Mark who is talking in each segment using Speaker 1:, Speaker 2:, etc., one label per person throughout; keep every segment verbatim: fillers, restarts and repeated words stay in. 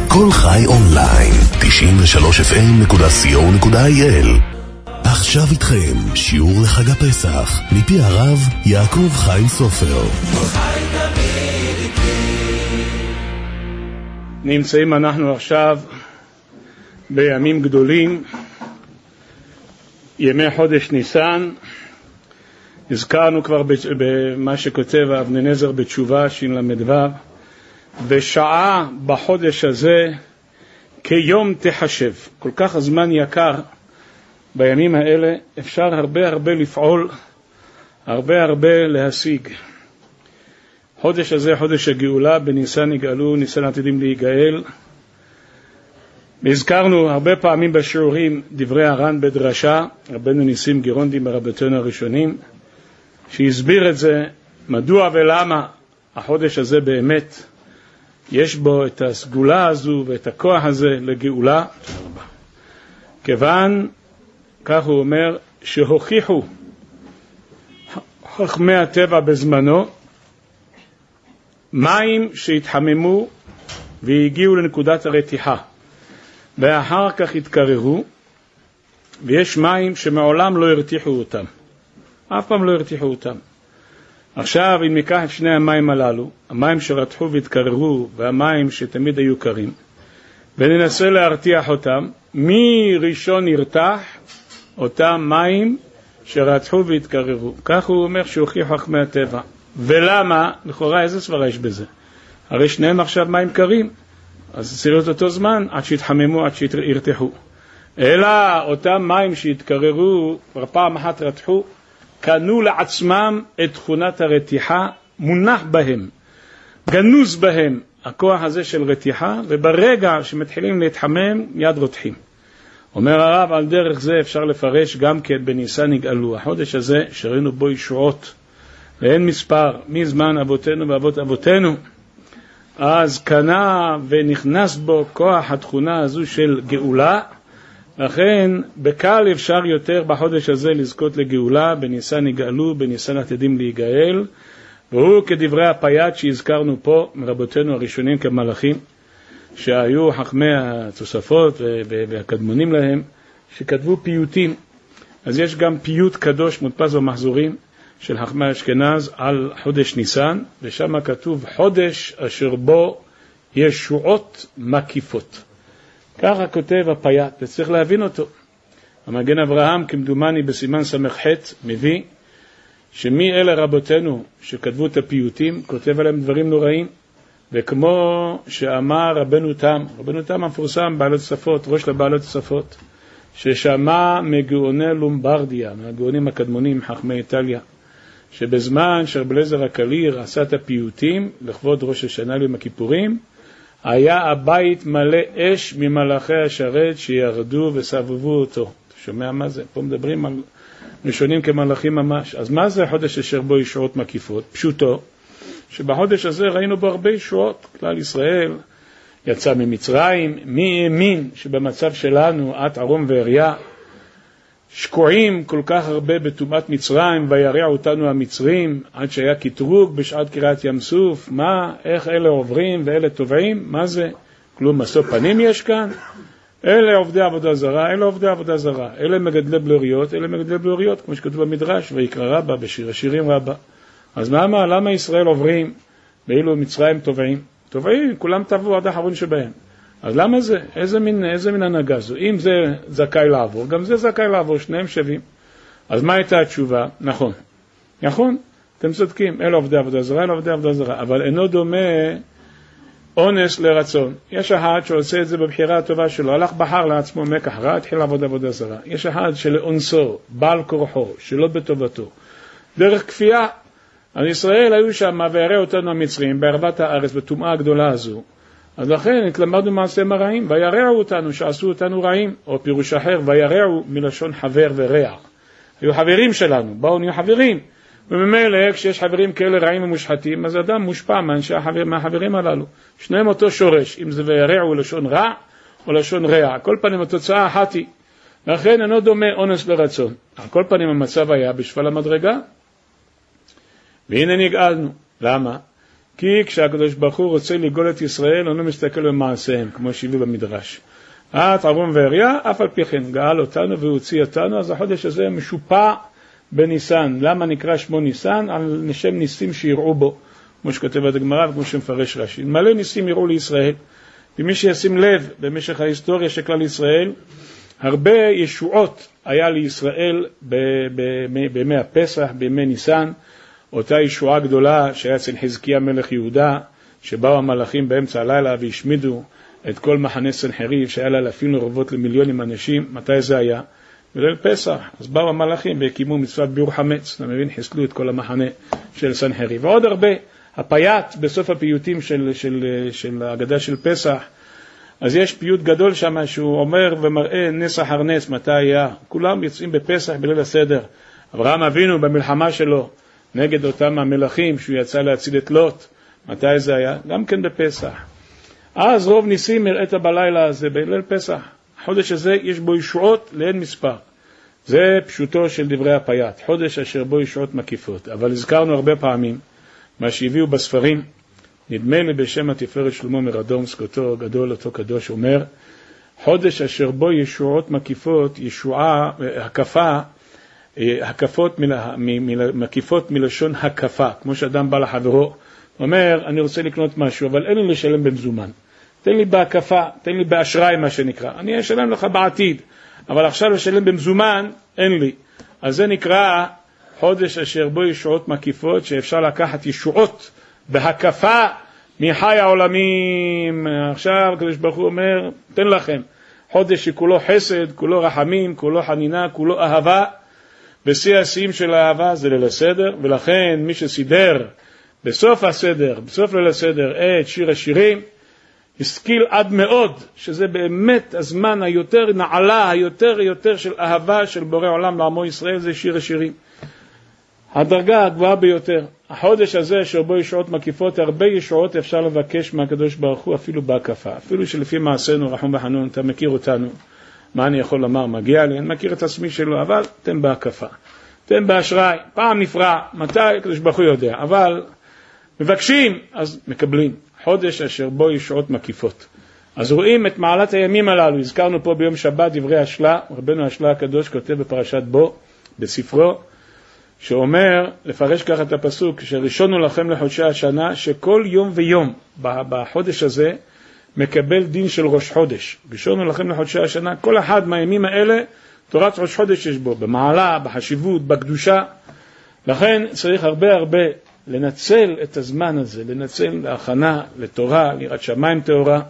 Speaker 1: כל חי אונליין, תשעים ושלוש אף אם נקודה סי או נקודה איי אל. עכשיו איתכם שיעור לחג הפסח, מפי הרב יעקב חיים סופר.
Speaker 2: נמצאים אנחנו עכשיו בימים גדולים, ימי חודש ניסן. הזכרנו כבר במה שכותב אבני נזר בתשובה של"ו, בשעה בחודש הזה כיום תחשב. כל כך הזמן יקר בימים האלה, אפשר הרבה הרבה לפעול, הרבה הרבה להשיג. חודש הזה, חודש הגאולה, בניסן יגאלו, ניסן עתידים להיגאל. הזכרנו הרבה פעמים בשיעורים דברי הר"ן בדרשה, רבנו ניסים גירונדי מרבותינו הראשונים, שהסביר את זה, מדוע ולמה החודש הזה באמת יש בו את הסגולה הזו ואת הכוח הזה לגאולה. כיוון, כך הוא אומר, שהוכיחו חכמי הטבע בזמנו מים שהתחממו והגיעו לנקודת הרתיחה, ואחר כך התקררו, ויש מים שמעולם לא הרתיחו אותם, אף פעם לא הרתיחו אותם. עכשיו אם ניקח את שני המים הללו, המים שרתחו והתקררו והמים שתמיד היו קרים, וננסה להרתיח אותם, מי ראשון ירתח? אותם מים שרתחו והתקררו. כך הוא אומר שהוכיחו חכמי הטבע. ולמה? לכאורה איזה סברה יש בזה? הרי שניהם עכשיו מים קרים, אז צריך להיות אותו זמן עד שהתחממו, עד שירתחו. אלא אותם מים שהתקררו, כבר פעם אחת רתחו, קנו לעצמם את תכונת הרתיחה, מונח בהם, גנוז בהם הכוח הזה של רתיחה, וברגע שמתחילים להתחמם מיד רותחים. אומר הרב, על דרך זה אפשר לפרש גם כן בניסן יגאלו, החודש הזה שראינו בו ישועות ואין מספר מזמן אבותינו ואבות אבותינו, אז קנה ונכנס בו כוח התכונה הזו של גאולה, לכן בקל אפשר יותר בחודש הזה לזכות לגאולה, בניסן יגאלו, בניסן עתידים להיגאל, והוא כדברי הפייט שהזכרנו פה מרבותינו הראשונים כמלאכים, שהיו חכמי התוספות והקדמונים להם, שכתבו פיוטים. אז יש גם פיוט קדוש מודפס במחזורים של חכמי אשכנז על חודש ניסן, ושם כתוב חודש אשר בו ישועות מקיפות. ככה כותב הפייט, וצריך להבין אותו. המגן אברהם כמדומני בסימן סמך ח' מביא שמי אלה רבותינו שכתבו את הפיוטים, כותב עליהם דברים נוראים, וכמו שאמר רבנו תם, רבנו תם המפורסם בעלות שפות, ראש לבעלות שפות, ששמע מגאוני לומברדיה, מהגאונים הקדמונים חכמי איטליה, שבזמן שרב אליעזר הקליר עשה את הפיוטים לכבוד ראש השנה ליום הכיפורים, היה הבית מלא אש ממלאכי השרת שירדו וסבבו אותו. אתה שומע מה זה? פה מדברים על ראשונים כמלאכים ממש. אז מה זה החודש אשר בו ישועות מקיפות? פשוטו, שבחודש הזה ראינו בו הרבה ישועות. כלל ישראל יצא ממצרים, מי האמין שבמצב שלנו, עת ערום ועריה, שקועים כל כך הרבה בטומאת מצרים, וירעו אותנו המצרים, עד שהיה קטרוג בשעת קריאת ים סוף. מה, איך אלה עוברים ואלה טובעים? מה זה? כלום משוא פנים יש כאן? אלה עובדי עבודה זרה, אלה עובדי עבודה זרה, אלה מגדלי בלוריות, אלה מגדלי בלוריות, כמו שכתוב במדרש, ויקרא רבה בשיר השירים רבה. אז מה, מה, למה ישראל עוברים ואילו מצרים טובעים? טובעים, כולם טבעו עד האחרון שבהם. אז למה זה? איזה מין, איזה מין הנהגה זו? אם זה זכאי לעבור, גם זה זכאי לעבור, שניהם שווים. אז מה הייתה התשובה? נכון. נכון, אתם צודקים, אלה עובדי עבודה זרה, אלה עובדי עבודה זרה, אבל אינו דומה אונס לרצון. יש אחד שעושה את זה בבחירה הטובה שלו, הלך בחר לעצמו מקח רע, התחיל לעבוד עבודה זרה. יש אחד שלאונסו, בעל כורחו, שלא בטובתו, דרך כפייה. אז ישראל היו שם, וירעו אותנו המצרים, בערבת הארץ, בטומאה הגדולה הזו. אז לכן התלמדנו מעשיהם הרעים, וירעו אותנו, שעשו אותנו רעים, או פירוש אחר, וירעו מלשון חבר ורע. היו חברים שלנו, באו נהיו חברים. וממילא כשיש חברים כאלה רעים ומושחתים, אז אדם מושפע מאנשי החבר, מהחברים הללו. שניהם אותו שורש, אם זה וירעו לשון רע או לשון רע. כל פנים התוצאה אחת היא. לכן אינו דומה אונס לרצון. על כל פנים המצב היה בשפל המדרגה. והנה נגאלנו. למה? כי כשהקדוש ברוך הוא רוצה לגאול את ישראל, הוא לא מסתכל במעשיהם, כמו שהביאו במדרש. את ערום ועריה, אף על פי כן, גאל אותנו והוציא אותנו, אז החודש הזה משופע בניסן. למה נקרא שמו ניסן? על נשם ניסים שיראו בו, כמו שכותב בגמרא וכמו שמפרש רש"י. מלא ניסים יראו לישראל, ומי שישים לב במשך ההיסטוריה של כלל ישראל, הרבה ישועות היה לישראל בימי הפסח, בימי ניסן, אותה ישועה גדולה שהיה אצל חזקיה מלך יהודה, שבאו המלאכים באמצע הלילה והשמידו את כל מחנה סנחריב, שהיה לה אלפים לרבות למיליונים אנשים. מתי זה היה? בליל פסח. אז באו המלאכים והקימו מצוות ביעור חמץ, אתה מבין? חיסלו את כל המחנה של סנחריב. ועוד הרבה, הפייט בסוף הפיוטים של, של, של ההגדה של פסח, אז יש פיוט גדול שם שהוא אומר ומראה נס אחר נס מתי היה. כולם יוצאים בפסח בליל הסדר. אברהם אבינו במלחמה שלו נגד אותם המלאכים שהוא יצא להציל את לוט, מתי זה היה? גם כן בפסח. אז רוב ניסים הראית בלילה הזה בליל פסח. החודש הזה יש בו ישועות לאין מספר. זה פשוטו של דברי הפייט, חודש אשר בו ישועות מקיפות. אבל הזכרנו הרבה פעמים מה שהביאו בספרים, נדמה לי בשם התפארת שלמה מרדומסק, אותו גדול, אותו קדוש, אומר, חודש אשר בו ישועות מקיפות, ישועה, הקפה, הקפות, מ, מ, מקיפות מלשון הקפה, כמו שאדם בא לחברו, אומר, אני רוצה לקנות משהו, אבל אין לי לשלם במזומן. תן לי בהקפה, תן לי באשראי מה שנקרא. אני אשלם לך בעתיד, אבל עכשיו לשלם במזומן, אין לי. אז זה נקרא חודש אשר בו ישועות מקיפות, שאפשר לקחת ישועות בהקפה מחי העולמים. עכשיו הקדוש ברוך הוא אומר, תן לכם חודש שכולו חסד, כולו רחמים, כולו חנינה, כולו אהבה. בשיא השיאים של האהבה זה ליל הסדר, ולכן מי שסידר בסוף הסדר, בסוף ליל הסדר, את שיר השירים, השכיל עד מאוד, שזה באמת הזמן היותר נעלה, היותר יותר של אהבה של בורא עולם לעמו ישראל, זה שיר השירים. הדרגה הגבוהה ביותר. החודש הזה שבו ישועות מקיפות, הרבה ישועות אפשר לבקש מהקדוש ברוך הוא אפילו בהקפה. אפילו שלפי מעשינו, רחום וחנון, אתה מכיר אותנו. מה אני יכול לומר? מגיע לי, אני מכיר את עצמי שלו, אבל תן בהקפה. תן באשראי, פעם נפרע, מתי? הקדוש ברוך הוא יודע. אבל מבקשים, אז מקבלים. חודש אשר בו ישועות מקיפות. אז רואים את מעלת הימים הללו. הזכרנו פה ביום שבת דברי השלה, רבנו השלה הקדוש כותב בפרשת בו, בספרו, שאומר, לפרש ככה את הפסוק, שראשון הוא לכם לחודשי השנה, שכל יום ויום בחודש הזה מקבל דין של ראש חודש. ראשון הוא לכם לחודשי השנה, כל אחד מהימים האלה, תורת ראש חודש יש בו, במעלה, בחשיבות, בקדושה. לכן צריך הרבה הרבה לנצל את הזמן הזה, לנצל להכנה, לתורה, ליראת שמיים תורה.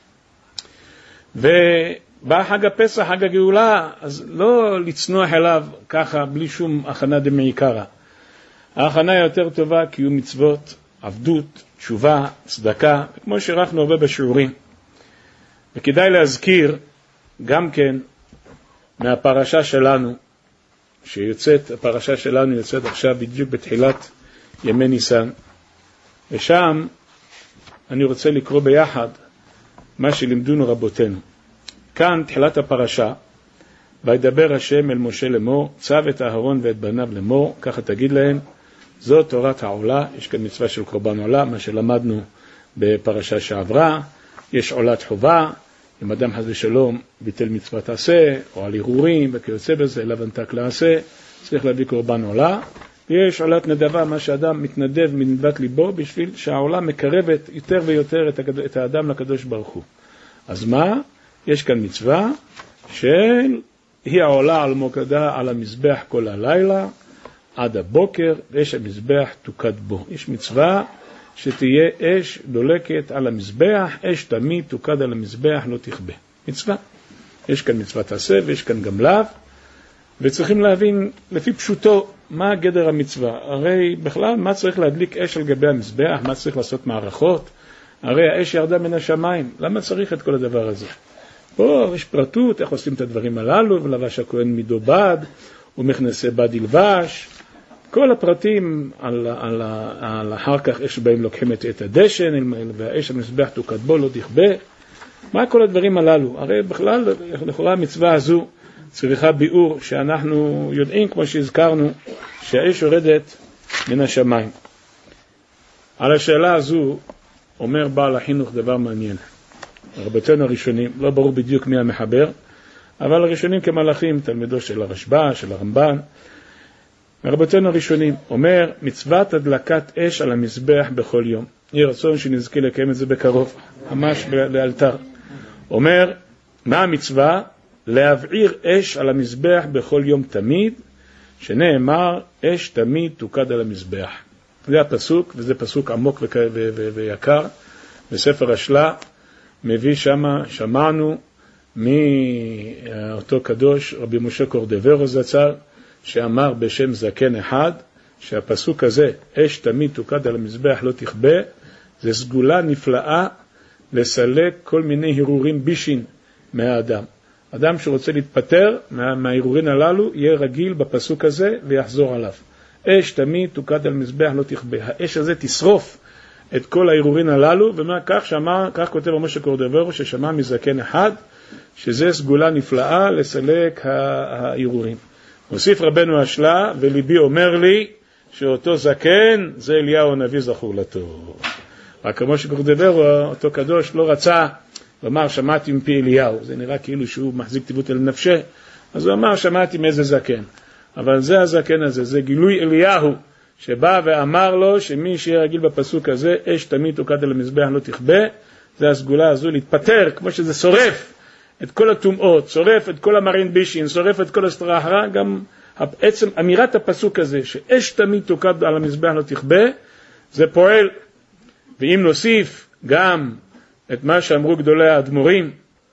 Speaker 2: ובא חג הפסח, חג הגאולה, אז לא לצנוח אליו ככה בלי שום הכנה דמעיקרא. ההכנה יותר טובה, קיום מצוות, עבדות, תשובה, צדקה, כמו שערכנו הרבה בשיעורים. וכדאי להזכיר גם כן מהפרשה שלנו, שיוצאת, הפרשה שלנו יוצאת עכשיו בדיוק בתחילת ימי ניסן, ושם אני רוצה לקרוא ביחד מה שלימדונו רבותינו. כאן תחילת הפרשה, וידבר השם אל משה לאמור, צו את אהרון ואת בניו לאמור, ככה תגיד להם, זו תורת העולה. יש כאן מצווה של קורבן עולה, מה שלמדנו בפרשה שעברה. יש עולת חובה, אם אדם חס ושלום ביטל מצוות עשה, או על ערעורים וכיוצא בזה, לבנתק לעשה, צריך להביא קורבן עולה. יש עולת נדבה, מה שאדם מתנדב מנדבת ליבו, בשביל שהעולה מקרבת יותר ויותר את האדם לקדוש ברוך הוא. אז מה? יש כאן מצווה של היא העולה על מוקדה על המזבח כל הלילה עד הבוקר, ואש המזבח תוקד בו. יש מצווה שתהיה אש דולקת על המזבח, אש תמיד תוקד על המזבח, לא תכבה. מצווה. יש כאן מצוות עשה ויש כאן גם לאו, וצריכים להבין לפי פשוטו מה גדר המצווה. הרי בכלל מה צריך להדליק אש על גבי המזבח, מה צריך לעשות מערכות, הרי האש ירדה מן השמיים, למה צריך את כל הדבר הזה? פה יש פרטות, איך עושים את הדברים הללו, ולבש הכהן מידו בד, ומכנסי בד ילבש, כל הפרטים על, על, על אחר כך אש בהם לוקחים את, את הדשן, והאש המזבח תוקד בו לא תכבה, מה כל הדברים הללו? הרי בכלל לכאורה המצווה הזו צריכה ביאור שאנחנו יודעים, כמו שהזכרנו, שהאש יורדת מן השמיים. על השאלה הזו אומר בעל החינוך דבר מעניין. רבותינו הראשונים, לא ברור בדיוק מי המחבר, אבל הראשונים כמלאכים, תלמידו של הרשב"א, של הרמב"ן, רבותינו הראשונים, אומר מצוות הדלקת אש על המזבח בכל יום. יהי רצון שנזכה לקיים את זה בקרוב, ממש לאלתר. אומר, מה המצווה? להבעיר אש על המזבח בכל יום תמיד, שנאמר, אש תמיד תוקד על המזבח. זה הפסוק, וזה פסוק עמוק ו- ו- ו- ויקר, בספר השלה, מביא שמה, שמענו מאותו קדוש, רבי משה קורדברו זצ"ל, שאמר בשם זקן אחד, שהפסוק הזה, אש תמיד תוקד על המזבח לא תכבה, זה סגולה נפלאה לסלק כל מיני הרורים בישין מהאדם. אדם שרוצה להתפטר מה, מההרורין הללו, יהיה רגיל בפסוק הזה ויחזור עליו. אש תמיד תוקד על מזבח לא תכבה. האש הזה תשרוף את כל ההרורין הללו, ומה כך שמע, כך כותב משה קורדברו, ששמע מזקן אחד, שזה סגולה נפלאה לסלק ההרהורים. מוסיף רבנו השלה, וליבי אומר לי שאותו זקן זה אליהו הנביא זכור לטוב. רק כמו שקורדברו, אותו קדוש לא רצה לומר שמעתי מפי אליהו, זה נראה כאילו שהוא מחזיק טיבות אל נפשה, אז הוא אמר שמעתי מאיזה זקן, אבל זה הזקן הזה, זה גילוי אליהו שבא ואמר לו שמי שיהיה רגיל בפסוק הזה, אש תמיד תוקד על המזבח לא תכבה, זה הסגולה הזו להתפטר, כמו שזה שורף את כל הטומאות, שורף את כל המרין בישין, שורף את כל הסטרחרה, גם עצם אמירת הפסוק הזה, שאש תמיד תוקד על המזבח לא תכבה, זה פועל. ואם נוסיף גם את מה שאמרו גדולי האדמו"רים,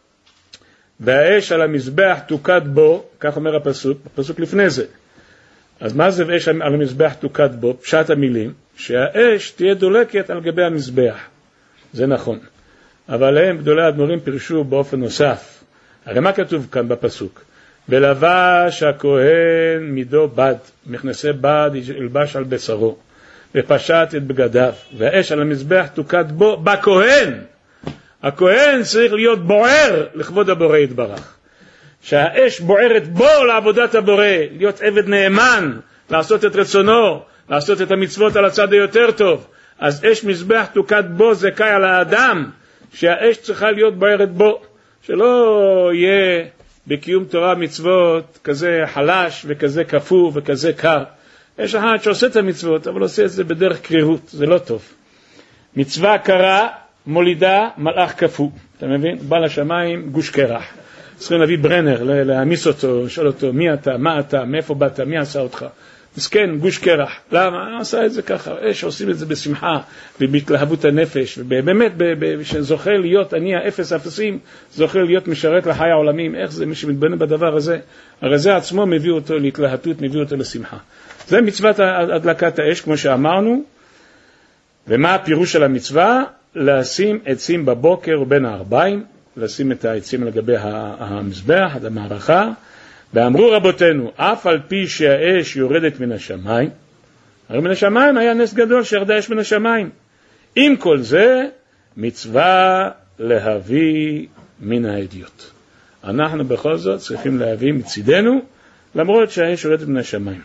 Speaker 2: והאש על המזבח תוקד בו, כך אומר הפסוק, הפסוק לפני זה. אז מה זה אש על המזבח תוקד בו? פשט המילים, שהאש תהיה דולקת על גבי המזבח. זה נכון. אבל הם, גדולי האדמו"רים, פירשו באופן נוסף. הרי מה כתוב כאן בפסוק? ולבש הכהן מידו בד, מכנסי בד ילבש על בשרו, ופשט את בגדיו, והאש על המזבח תוקד בו, בכהן. הכהן צריך להיות בוער לכבוד הבורא יתברך. שהאש בוערת בו לעבודת הבורא, להיות עבד נאמן, לעשות את רצונו, לעשות את המצוות על הצד היותר טוב. אז אש מזבח תוקד בו זה קי על האדם, שהאש צריכה להיות בוערת בו, שלא יהיה בקיום תורה מצוות כזה חלש וכזה כפו וכזה קר. יש אחד שעושה את המצוות, אבל עושה את זה בדרך קרירות, זה לא טוב. מצווה קרה מולידה מלאך כפו, אתה מבין? בא לשמיים גוש קרח. צריכים להביא ברנר, להעמיס אותו, לשאול אותו מי אתה, מה אתה, מאיפה באת, מי עשה אותך. מסכן, גוש קרח. למה? עשה את זה ככה. יש עושים את זה בשמחה, ובהתלהבות הנפש, ובאמת, שזוכה להיות, אני האפס אפסים, זוכה להיות משרת לחיי העולמים. איך זה מי שמתבונן בדבר הזה? הרי זה עצמו מביא אותו להתלהטות, מביא אותו לשמחה. זה מצוות הדלקת האש, כמו שאמרנו. ומה הפירוש של המצווה? לשים עצים בבוקר ובין הארבעים, לשים את העצים לגבי המזבח, עד המערכה. ואמרו רבותינו, אף על פי שהאש יורדת מן השמיים, הרי מן השמיים היה נס גדול שירדה אש מן השמיים. עם כל זה, מצווה להביא מן העדיות. אנחנו בכל זאת צריכים להביא מצידנו, למרות שהאש יורדת מן השמיים.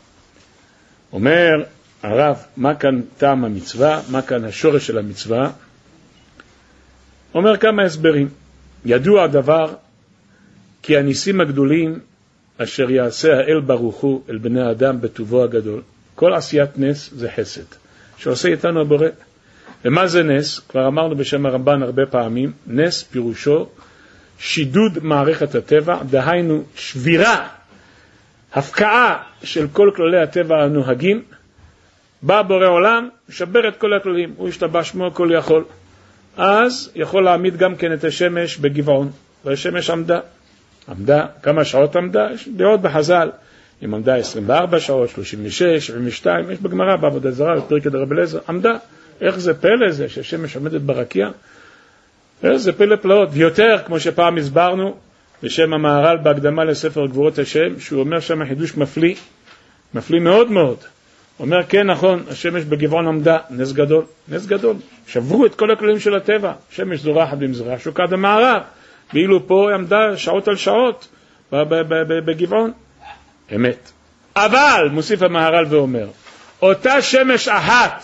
Speaker 2: אומר הרב, מה כאן טעם המצווה, מה כאן השורש של המצווה? אומר כמה הסברים. ידוע הדבר, כי הניסים הגדולים, אשר יעשה האל ברוך הוא אל בני האדם בטובו הגדול. כל עשיית נס זה חסד, שעושה איתנו הבורא. ומה זה נס? כבר אמרנו בשם הרמב"ן הרבה פעמים, נס פירושו שידוד מערכת הטבע, דהיינו שבירה, הפקעה של כל כללי הטבע הנוהגים. בא בורא עולם, שבר את כל הכללים, הוא השתבש שמו כל יכול. אז יכול להעמיד גם כן את השמש בגבעון, והשמש עמדה. עמדה, כמה שעות עמדה? יש דעות בחז"ל. אם עמדה עשרים וארבע שעות, שלושים ושש, שבעים ושתיים, יש בגמרא בעבודה זרה, בפרק דרבי אליעזר, עמדה. איך זה פלא זה שהשמש עומדת ברקיע? איך זה פלא פלאות? ויותר, כמו שפעם הסברנו, בשם המהר"ל בהקדמה לספר גבורות השם, שהוא אומר שם חידוש מפליא, מפליא מאוד מאוד. אומר, כן, נכון, השמש בגבעון עמדה, נס גדול, נס גדול. שברו את כל הכללים של הטבע, שמש זורחת במזרח, שוקעת במערב. ואילו פה עמדה שעות על שעות בגבעון. אמת. אבל, מוסיף המהר"ל ואומר, אותה שמש אחת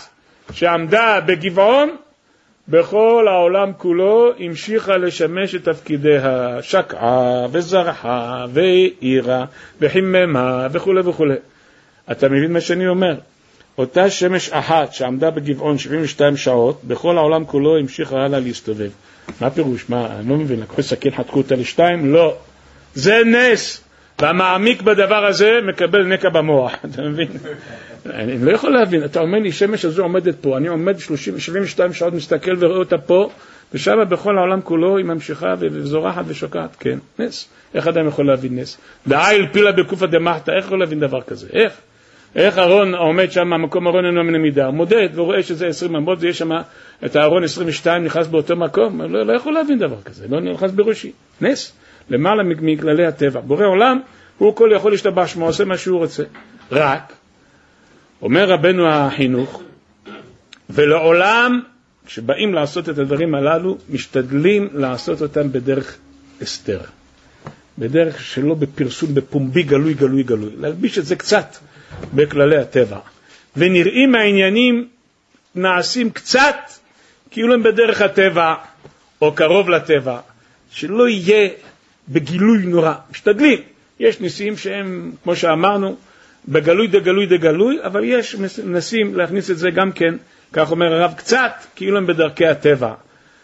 Speaker 2: שעמדה בגבעון, בכל העולם כולו המשיכה לשמש את תפקידיה, שקעה וזרחה והאירה וחיממה וכו' וכו'. אתה מבין מה שאני אומר? אותה שמש אחת שעמדה בגבעון שבעים ושתיים שעות, בכל העולם כולו המשיכה הלאה להסתובב. מה פירוש? מה? אני לא מבין, לקחו סכין, חתכו אותה לשתיים? לא. זה נס. והמעמיק בדבר הזה מקבל נקע במוח. אתה מבין? אני לא יכול להבין. אתה אומר לי, שמש הזו עומדת פה, אני עומד שבעים ושתיים שעות, מסתכל ורואה אותה פה, ושם בכל העולם כולו היא ממשיכה וזורחת ושוקעת. כן, נס. איך אדם יכול להבין נס? דאיל פילה בקופה דמחתה, איך יכול להבין דבר כזה? איך? איך ארון עומד שם, המקום ארון אינו מן המידה, מודד ורואה שזה עשרים אמות, ויש שם את הארון עשרים ושתיים נכנס באותו מקום, לא, לא יכול להבין דבר כזה, לא נכנס בראשי. נס, למעלה מכללי הטבע. בורא עולם, הוא כל יכול להשתבח שמו, עושה מה שהוא רוצה. רק, אומר רבנו החינוך, ולעולם, כשבאים לעשות את הדברים הללו, משתדלים לעשות אותם בדרך אסתר. בדרך שלא בפרסום, בפומבי, גלוי, גלוי, גלוי. להלביש את זה קצת בכללי הטבע. ונראים העניינים נעשים קצת כאילו הם בדרך הטבע, או קרוב לטבע. שלא יהיה בגילוי נורא. משתדלים. יש ניסים שהם, כמו שאמרנו, בגלוי דגלוי דגלוי, אבל יש ניסים להכניס את זה גם כן, כך אומר הרב, קצת כאילו הם בדרכי הטבע.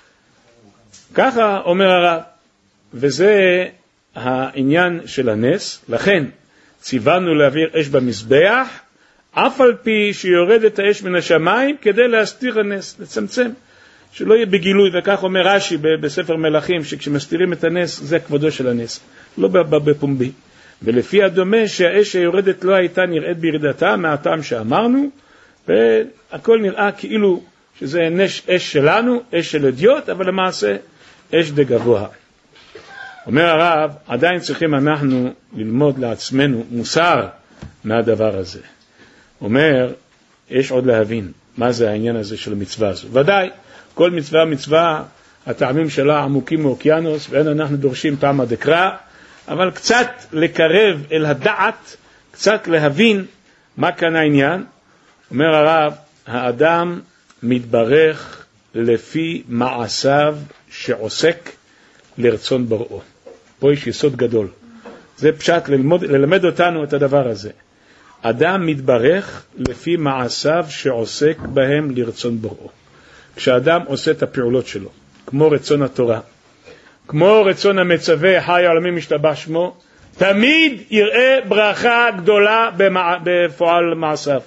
Speaker 2: ככה אומר הרב, וזה העניין של הנס. לכן ציוונו להעביר אש במזבח, אף על פי שיורד את האש מן השמיים, כדי להסתיר הנס, לצמצם, שלא יהיה בגילוי. וכך אומר רש"י בספר מלכים, שכשמסתירים את הנס, זה כבודו של הנס, לא בפומבי. ולפי הדומה שהאש שיורדת לא הייתה נראית בירידתה, מהטעם שאמרנו, והכל נראה כאילו שזה נש, אש שלנו, אש של אדיוט, אבל למעשה אש דגבוה. אומר הרב, עדיין צריכים אנחנו ללמוד לעצמנו מוסר מהדבר הזה. אומר, יש עוד להבין מה זה העניין הזה של המצווה הזו. ודאי, כל מצווה מצווה, הטעמים שלה עמוקים מאוקיינוס, ואין אנחנו דורשים טעם הדקרא, אבל קצת לקרב אל הדעת, קצת להבין מה כאן העניין. אומר הרב, האדם מתברך לפי מעשיו שעוסק לרצון בראו. פה יש יסוד גדול. זה פשט ללמוד, ללמד אותנו את הדבר הזה. אדם מתברך לפי מעשיו שעוסק בהם לרצון בראו. כשאדם עושה את הפעולות שלו, כמו רצון התורה, כמו רצון המצווה, חי העולמים משתבח שמו, תמיד יראה ברכה גדולה בפועל מעשיו.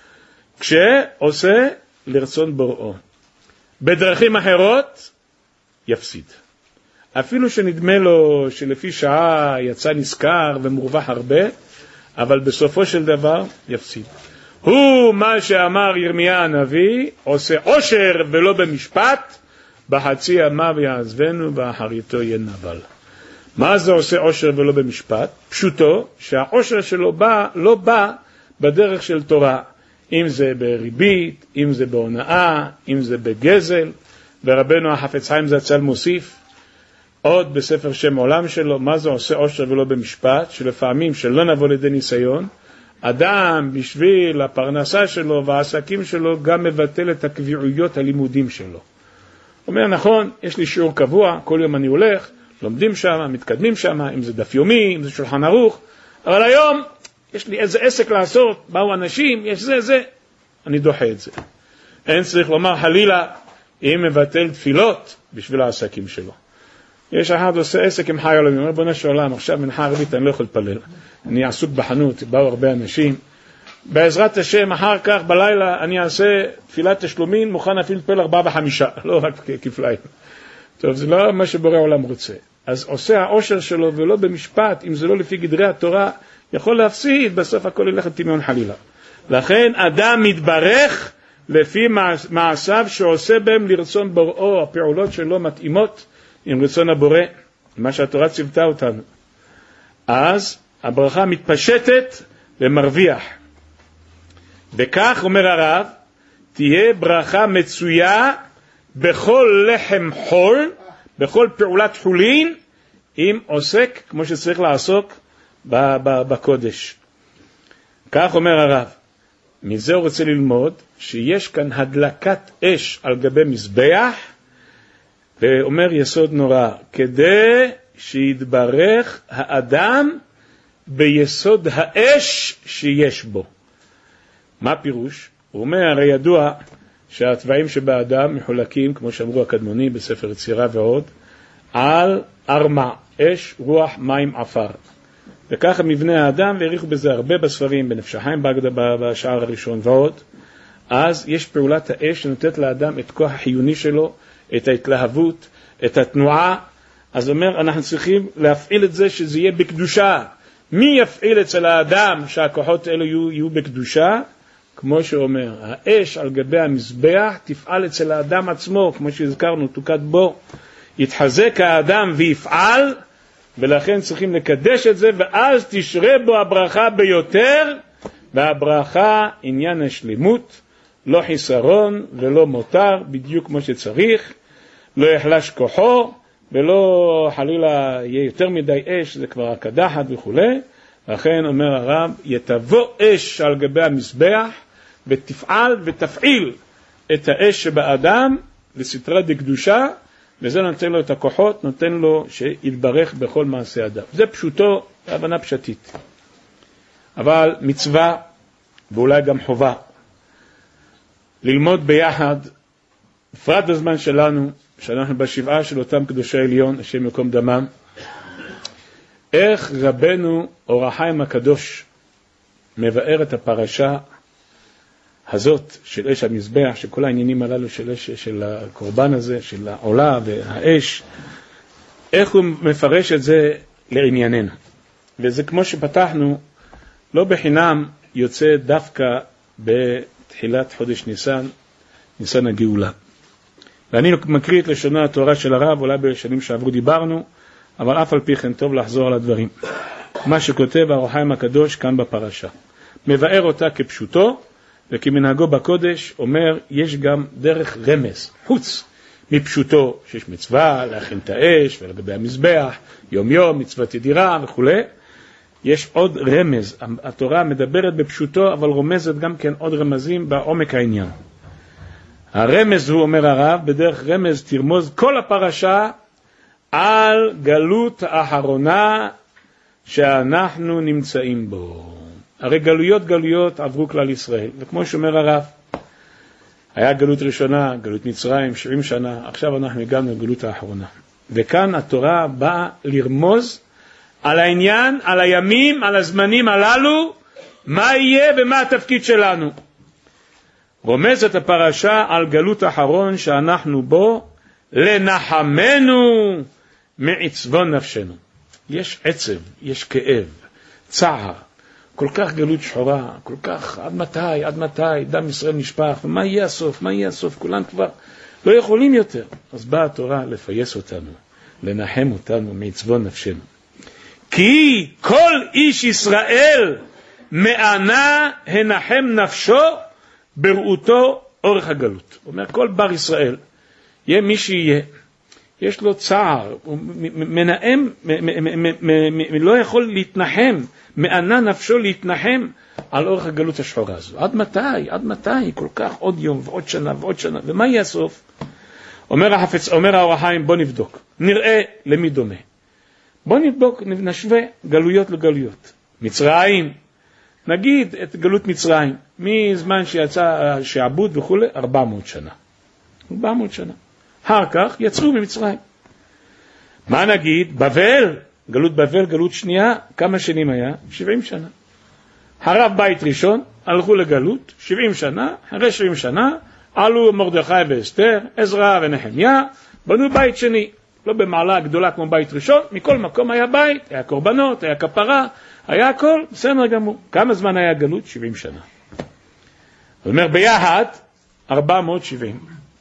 Speaker 2: כשעושה לרצון בראו. בדרכים אחרות, יפסיד. אפילו שנדמה לו שלפי שעה יצא נזכר ומורווח הרבה, אבל בסופו של דבר יפסיד. הוא מה שאמר ירמיה הנביא, עושה עושר ולא במשפט, בחצי ימיו יעזבנו באחריתו ינבל. מה זה עושה עושר ולא במשפט? פשוטו שהעושר שלו בא, לא בא בדרך של תורה, אם זה בריבית, אם זה בהונאה, אם זה בגזל. ורבנו החפץ חיים זצ"ל מוסיף עוד בספר שם עולם שלו, מה זה עושה עושר ולא במשפט, שלפעמים שלא נבוא לידי ניסיון, אדם בשביל הפרנסה שלו והעסקים שלו גם מבטל את הקביעויות הלימודים שלו. אומר, נכון, יש לי שיעור קבוע, כל יום אני הולך, לומדים שם, מתקדמים שם, אם זה דף יומי, אם זה שולחן ערוך, אבל היום יש לי איזה עסק לעשות, באו אנשים, יש זה, זה, אני דוחה את זה. אין צריך לומר חלילה, אם מבטל תפילות בשביל העסקים שלו. יש אחד עושה עסק עם חי עולמים, אומר, בוא נשא עולם, עכשיו מנחה ערבית אני לא יכול לפלל. אני עסוק בחנות, באו הרבה אנשים. בעזרת השם, אחר כך בלילה אני אעשה תפילת תשלומים, מוכן אפילו לפל ארבעה וחמישה, לא רק כפליים. טוב, זה לא מה שבורא עולם רוצה. אז עושה העושר שלו ולא במשפט, אם זה לא לפי גדרי התורה, יכול להפסיד, בסוף הכל ילך לטמיון חלילה. לכן אדם מתברך לפי מעשיו שעושה בהם לרצון בוראו, הפעולות שלו מתאימות עם רצון הבורא, מה שהתורה ציוותה אותנו. אז הברכה מתפשטת ומרוויח. וכך אומר הרב, תהיה ברכה מצויה בכל לחם חול, בכל פעולת חולין, אם עוסק כמו שצריך לעסוק בקודש. כך אומר הרב, מזה הוא רוצה ללמוד שיש כאן הדלקת אש על גבי מזבח, ואומר יסוד נורא, כדי שיתברך האדם ביסוד האש שיש בו. מה פירוש? הוא אומר, הרי ידוע שהטבעים שבאדם מחולקים, כמו שאמרו הקדמונים בספר יצירה ועוד, על ארבע, אש, רוח, מים, עפר. וככה מבנה האדם, והעריכו בזה הרבה בספרים, בנפש החיים בשער הראשון ועוד. אז יש פעולת האש שנותנת לאדם את כוח החיוני שלו, את ההתלהבות, את התנועה. אז אומר, אנחנו צריכים להפעיל את זה שזה יהיה בקדושה. מי יפעיל אצל האדם שהכוחות האלו יהיו, יהיו בקדושה? כמו שאומר, האש על גבי המזבח תפעל אצל האדם עצמו, כמו שהזכרנו, תוקד בו. יתחזק האדם ויפעל, ולכן צריכים לקדש את זה, ואז תשרה בו הברכה ביותר, והברכה עניין השלימות, לא חיסרון ולא מותר, בדיוק כמו שצריך, לא יחלש כוחו, ולא חלילה יהיה יותר מדי אש, זה כבר הקדחת וכו'. לכן אומר הרב, יתבוא אש על גבי המזבח, ותפעל ותפעיל את האש שבאדם לסתרה דקדושה, וזה נותן לו את הכוחות, נותן לו שיתברך בכל מעשה אדם. זה פשוטו, הבנה פשטית. אבל מצווה, ואולי גם חובה, ללמוד ביחד, בפרט בזמן שלנו, שאנחנו בשבעה של אותם קדושי עליון, השם יקום דמם, איך רבנו אור החיים הקדוש מבאר את הפרשה הזאת של אש המזבח, של כל העניינים הללו של אש, של הקורבן הזה, של העולה והאש, איך הוא מפרש את זה לענייננו. וזה כמו שפתחנו, לא בחינם יוצא דווקא בתחילת חודש ניסן, ניסן הגאולה. ואני מקריא את לשונו התורה של הרב, אולי בשנים שעברו דיברנו, אבל אף על פי כן טוב לחזור על הדברים. מה שכותב האור החיים הקדוש כאן בפרשה. מבאר אותה כפשוטו, וכמנהגו בקודש אומר, יש גם דרך רמז, חוץ מפשוטו, שיש מצווה להכין את האש ולגבי המזבח, יום יום, מצוות ידירה וכו'. יש עוד רמז, התורה מדברת בפשוטו, אבל רומזת גם כן עוד רמזים בעומק העניין. הרמז הוא, אומר הרב, בדרך רמז תרמוז כל הפרשה על גלות האחרונה שאנחנו נמצאים בו. הרי גלויות גלויות עברו כלל ישראל, וכמו שאומר הרב, היה גלות ראשונה, גלות מצרים, שבעים שנה, עכשיו אנחנו הגענו לגלות האחרונה. וכאן התורה באה לרמוז על העניין, על הימים, על הזמנים הללו, מה יהיה ומה התפקיד שלנו. רומזת הפרשה על גלות האחרון שאנחנו בו, לנחמנו מעצבון נפשנו. יש עצב, יש כאב, צער, כל כך גלות שחורה, כל כך, עד מתי, עד מתי, דם ישראל נשפך, ומה יהיה הסוף, מה יהיה הסוף, כולם כבר לא יכולים יותר. אז באה התורה לפייס אותנו, לנחם אותנו מעצבון נפשנו. כי כל איש ישראל מענה הנחם נפשו בראותו אורך הגלות. הוא אומר, כל בר ישראל, יהיה מי שיהיה, יש לו צער, הוא מנעם, לא יכול להתנחם, מענה נפשו להתנחם על אורך הגלות השחורה הזו. עד מתי? עד מתי? כל כך עוד יום ועוד שנה ועוד שנה. ומה יהיה הסוף? אומר החפץ, אומר האור החיים, בוא נבדוק. נראה למי דומה. בוא נבדוק, נשווה גלויות לגלויות. מצרים, נגיד את גלות מצרים, מזמן שיצא שעבוד וכו', ארבע מאות שנה. ארבע מאות שנה. אחר כך יצאו ממצרים. מה נגיד? בבל, גלות בבל, גלות שנייה, כמה שנים היה? שבעים שנה. הרב בית ראשון, הלכו לגלות, שבעים שנה, אחרי שבעים שנה, עלו מרדכי ואסתר, עזרא ונחמיה, בנו בית שני. לא במעלה גדולה כמו בית ראשון, מכל מקום היה בית, היה קורבנות, היה כפרה, היה הכל, בסדר גמור. כמה זמן היה גלות? שבעים שנה. זאת אומרת, ביחד, ארבע מאות שבעים.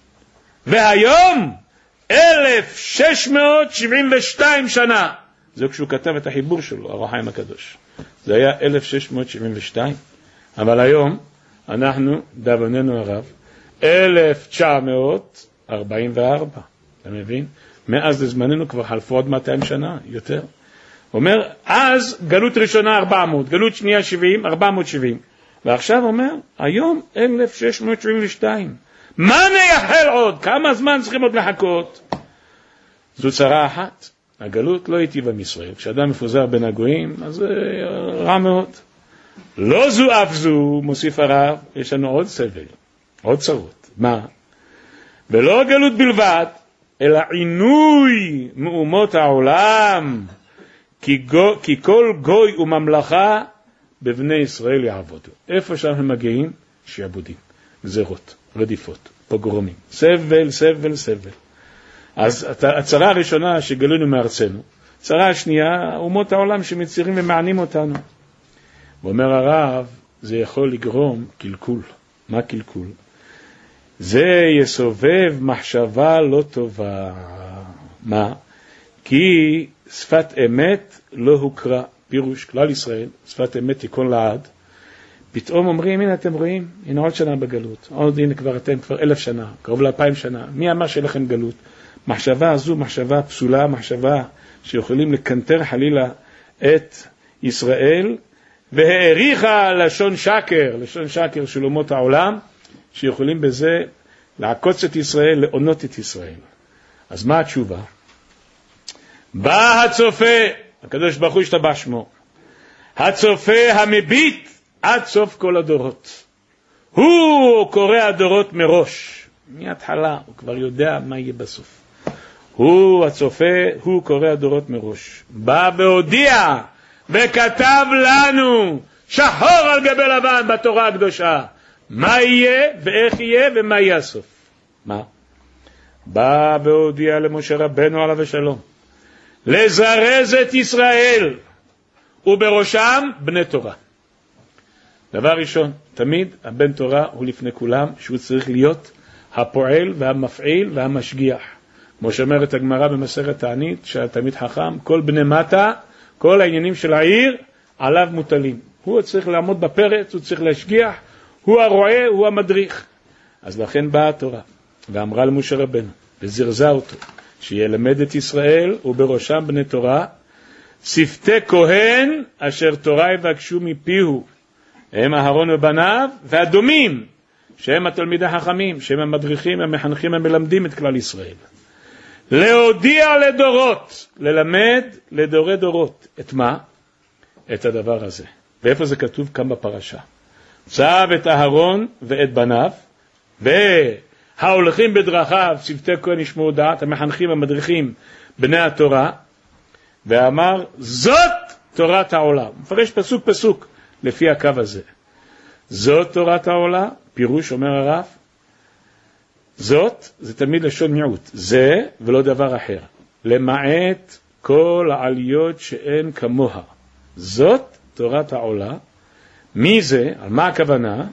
Speaker 2: והיום, אלף שש מאות שבעים ושתיים שנה. זה כשהוא כתב את החיבור שלו, האור החיים הקדוש. זה היה אלף שש מאות שבעים ושתיים, אבל היום, אנחנו, דאבוננו הרב, אלף תשע מאות ארבעים וארבע. אתה מבין? מאז לזמננו כבר חלפו עוד מאתיים שנה, יותר. אומר, אז גלות ראשונה ארבע מאות, גלות שנייה שבעים, ארבע מאות שבעים. ועכשיו אומר, היום אלף שש מאות שבעים ושתיים. מה נייחל עוד? כמה זמן צריכים עוד לחכות? זו צרה אחת. הגלות לא היטיבה מישראל. כשאדם מפוזר בין הגויים, אז זה רע מאוד. לא זו אף זו, מוסיף הרב, יש לנו עוד סבל, עוד צרות. מה? ולא הגלות בלבד, אלא עינוי מאומות העולם, כי, גו, כי כל גוי וממלכה בבני ישראל יעבודו. איפה שאנחנו מגיעים? שיעבודים, גזרות, רדיפות, פוגרומים, סבל, סבל, סבל. אז הצרה הראשונה שגלונו מארצנו, הצרה השנייה, אומות העולם שמצירים ומענים אותנו. ואומר הרב, זה יכול לגרום קלקול. מה קלקול? זה יסובב מחשבה לא טובה. מה? כי שפת אמת לא הוקרא. פירוש כלל ישראל, שפת אמת תיקון לעד. פתאום אומרים, הנה אתם רואים, הנה עוד שנה בגלות. עוד הנה כבר אתם כבר אלף שנה, קרוב לאלפיים שנה. מי אמר שלכם גלות? מחשבה הזו, מחשבה פסולה, מחשבה שיכולים לקנטר חלילה את ישראל, והעריכה לשון שקר, לשון שקר של אומות העולם, שיכולים בזה לעקוץ את ישראל, לעונות את ישראל. אז מה התשובה? בא הצופה, הקדוש ברוך הוא השתבח שמו, הצופה המביט עד סוף כל הדורות. הוא קורא הדורות מראש, מההתחלה, הוא כבר יודע מה יהיה בסוף. הוא הצופה, הוא קורא הדורות מראש. בא והודיע וכתב לנו שחור על גבי לבן בתורה הקדושה מה יהיה ואיך יהיה ומה יהיה הסוף. מה? בא והודיע למשה רבנו עליו השלום לזרז את ישראל ובראשם בני תורה. דבר ראשון, תמיד הבן תורה הוא לפני כולם, שהוא צריך להיות הפועל והמפעיל והמשגיח. כמו שאומרת הגמרא במסכת תענית, שהתלמיד חכם, כל בני מטה, כל העניינים של העיר, עליו מוטלים. הוא צריך לעמוד בפרץ, הוא צריך להשגיח, הוא הרועה, הוא המדריך. אז לכן באה התורה, ואמרה למשה רבנו, וזרזה אותו, שילמד את ישראל, ובראשם בני תורה, שפתי כהן, אשר תורה יבקשו מפיהו, הם אהרון ובניו, והדומים, שהם התלמידי החכמים, שהם המדריכים, המחנכים, המלמדים את כלל ישראל. להודיע לדורות, ללמד לדורי דורות. את מה? את הדבר הזה. ואיפה זה כתוב? כאן בפרשה. צב את אהרון ואת בניו, וההולכים בדרכיו, צוותי כהן ישמעו דעת, המחנכים, המדריכים, בני התורה, ואמר, זאת תורת העולם. מפרש פסוק פסוק לפי הקו הזה. זאת תורת העולם, פירוש אומר הרב, זאת, זה תמיד לשון מיעוט, זה ולא דבר אחר, למעט כל העליות שאין כמוה. זאת תורת העולה. מי זה? על מה הכוונה?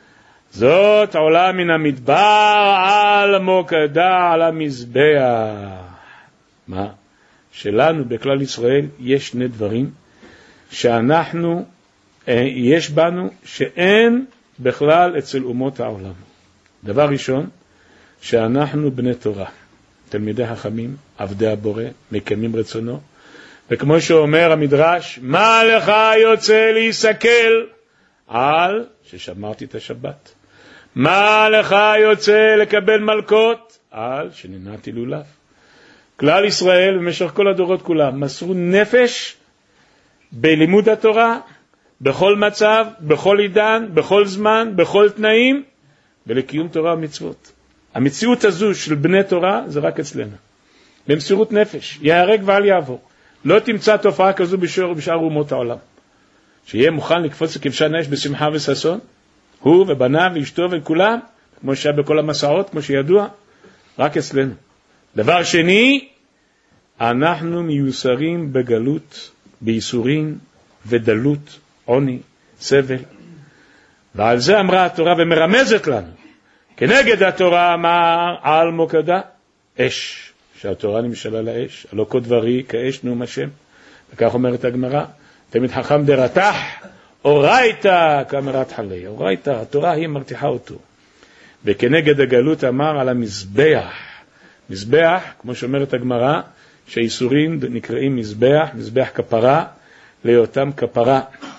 Speaker 2: זאת עולה מן המדבר על מוקדה על המזבח. מה? שלנו בכלל ישראל יש שני דברים שאנחנו, יש בנו שאין בכלל אצל אומות העולם. דבר ראשון, שאנחנו בני תורה, תלמידי חכמים, עבדי הבורא, מקיימים רצונו, וכמו שאומר המדרש, מה לך יוצא להיסכל על ששמרתי את השבת? מה לך יוצא לקבל מלכות על שננעתי לולב? כלל ישראל במשך כל הדורות כולם מסרו נפש בלימוד התורה, בכל מצב, בכל עידן, בכל זמן, בכל תנאים, ולקיום תורה ומצוות. המציאות הזו של בני תורה זה רק אצלנו. במסירות נפש, יהרג ואל יעבור. לא תמצא תופעה כזו בשאר, בשאר אומות העולם. שיהיה מוכן לקפוץ לכבשן האש בשמחה וששון, הוא ובניו ואשתו וכולם, כמו שהיה בכל המסעות, כמו שידוע, רק אצלנו. דבר שני, אנחנו מיוסרים בגלות, בייסורים ודלות, עוני, סבל. ועל זה אמרה התורה ומרמזת לנו. כנגד התורה אמר על מוקדה אש, שהתורה נמשלה לאש, הלא כל דברי כאש נאום השם. וכך אומרת הגמרא, תמיד חכם דרתח, אורייתא כאמרת חלי. אורייתא, התורה היא מרתיחה אותו. וכנגד הגלות אמר על המזבח. מזבח, כמו שאומרת הגמרא, שהאיסורים נקראים מזבח, מזבח כפרה, להיותם כפרה.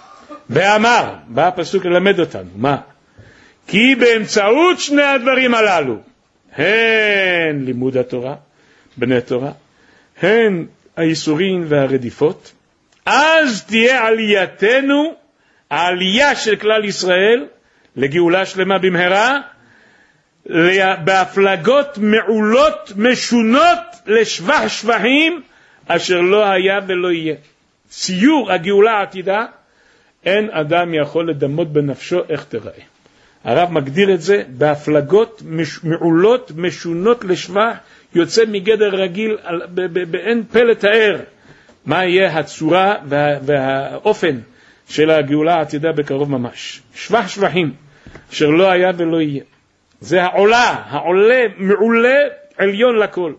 Speaker 2: ואמר, בא הפסוק ללמד אותנו, מה? כי באמצעות שני הדברים הללו, הן לימוד התורה, בני תורה, הן האיסורים והרדיפות, אז תהיה עלייתנו, העלייה של כלל ישראל, לגאולה שלמה במהרה, בהפלגות מעולות משונות לשבח שבחים, אשר לא היה ולא יהיה. ציור הגאולה העתידה, אין אדם יכול לדמות בנפשו איך תראה. הרב מגדיר את זה בהפלגות מש, מעולות משונות לשבח, יוצא מגדר רגיל, באין פה לתאר מה יהיה הצורה וה, והאופן של הגאולה העתידה בקרוב ממש. שבח שבחים, אשר לא היה ולא יהיה. זה העולה, העולה מעולה עליון לכל.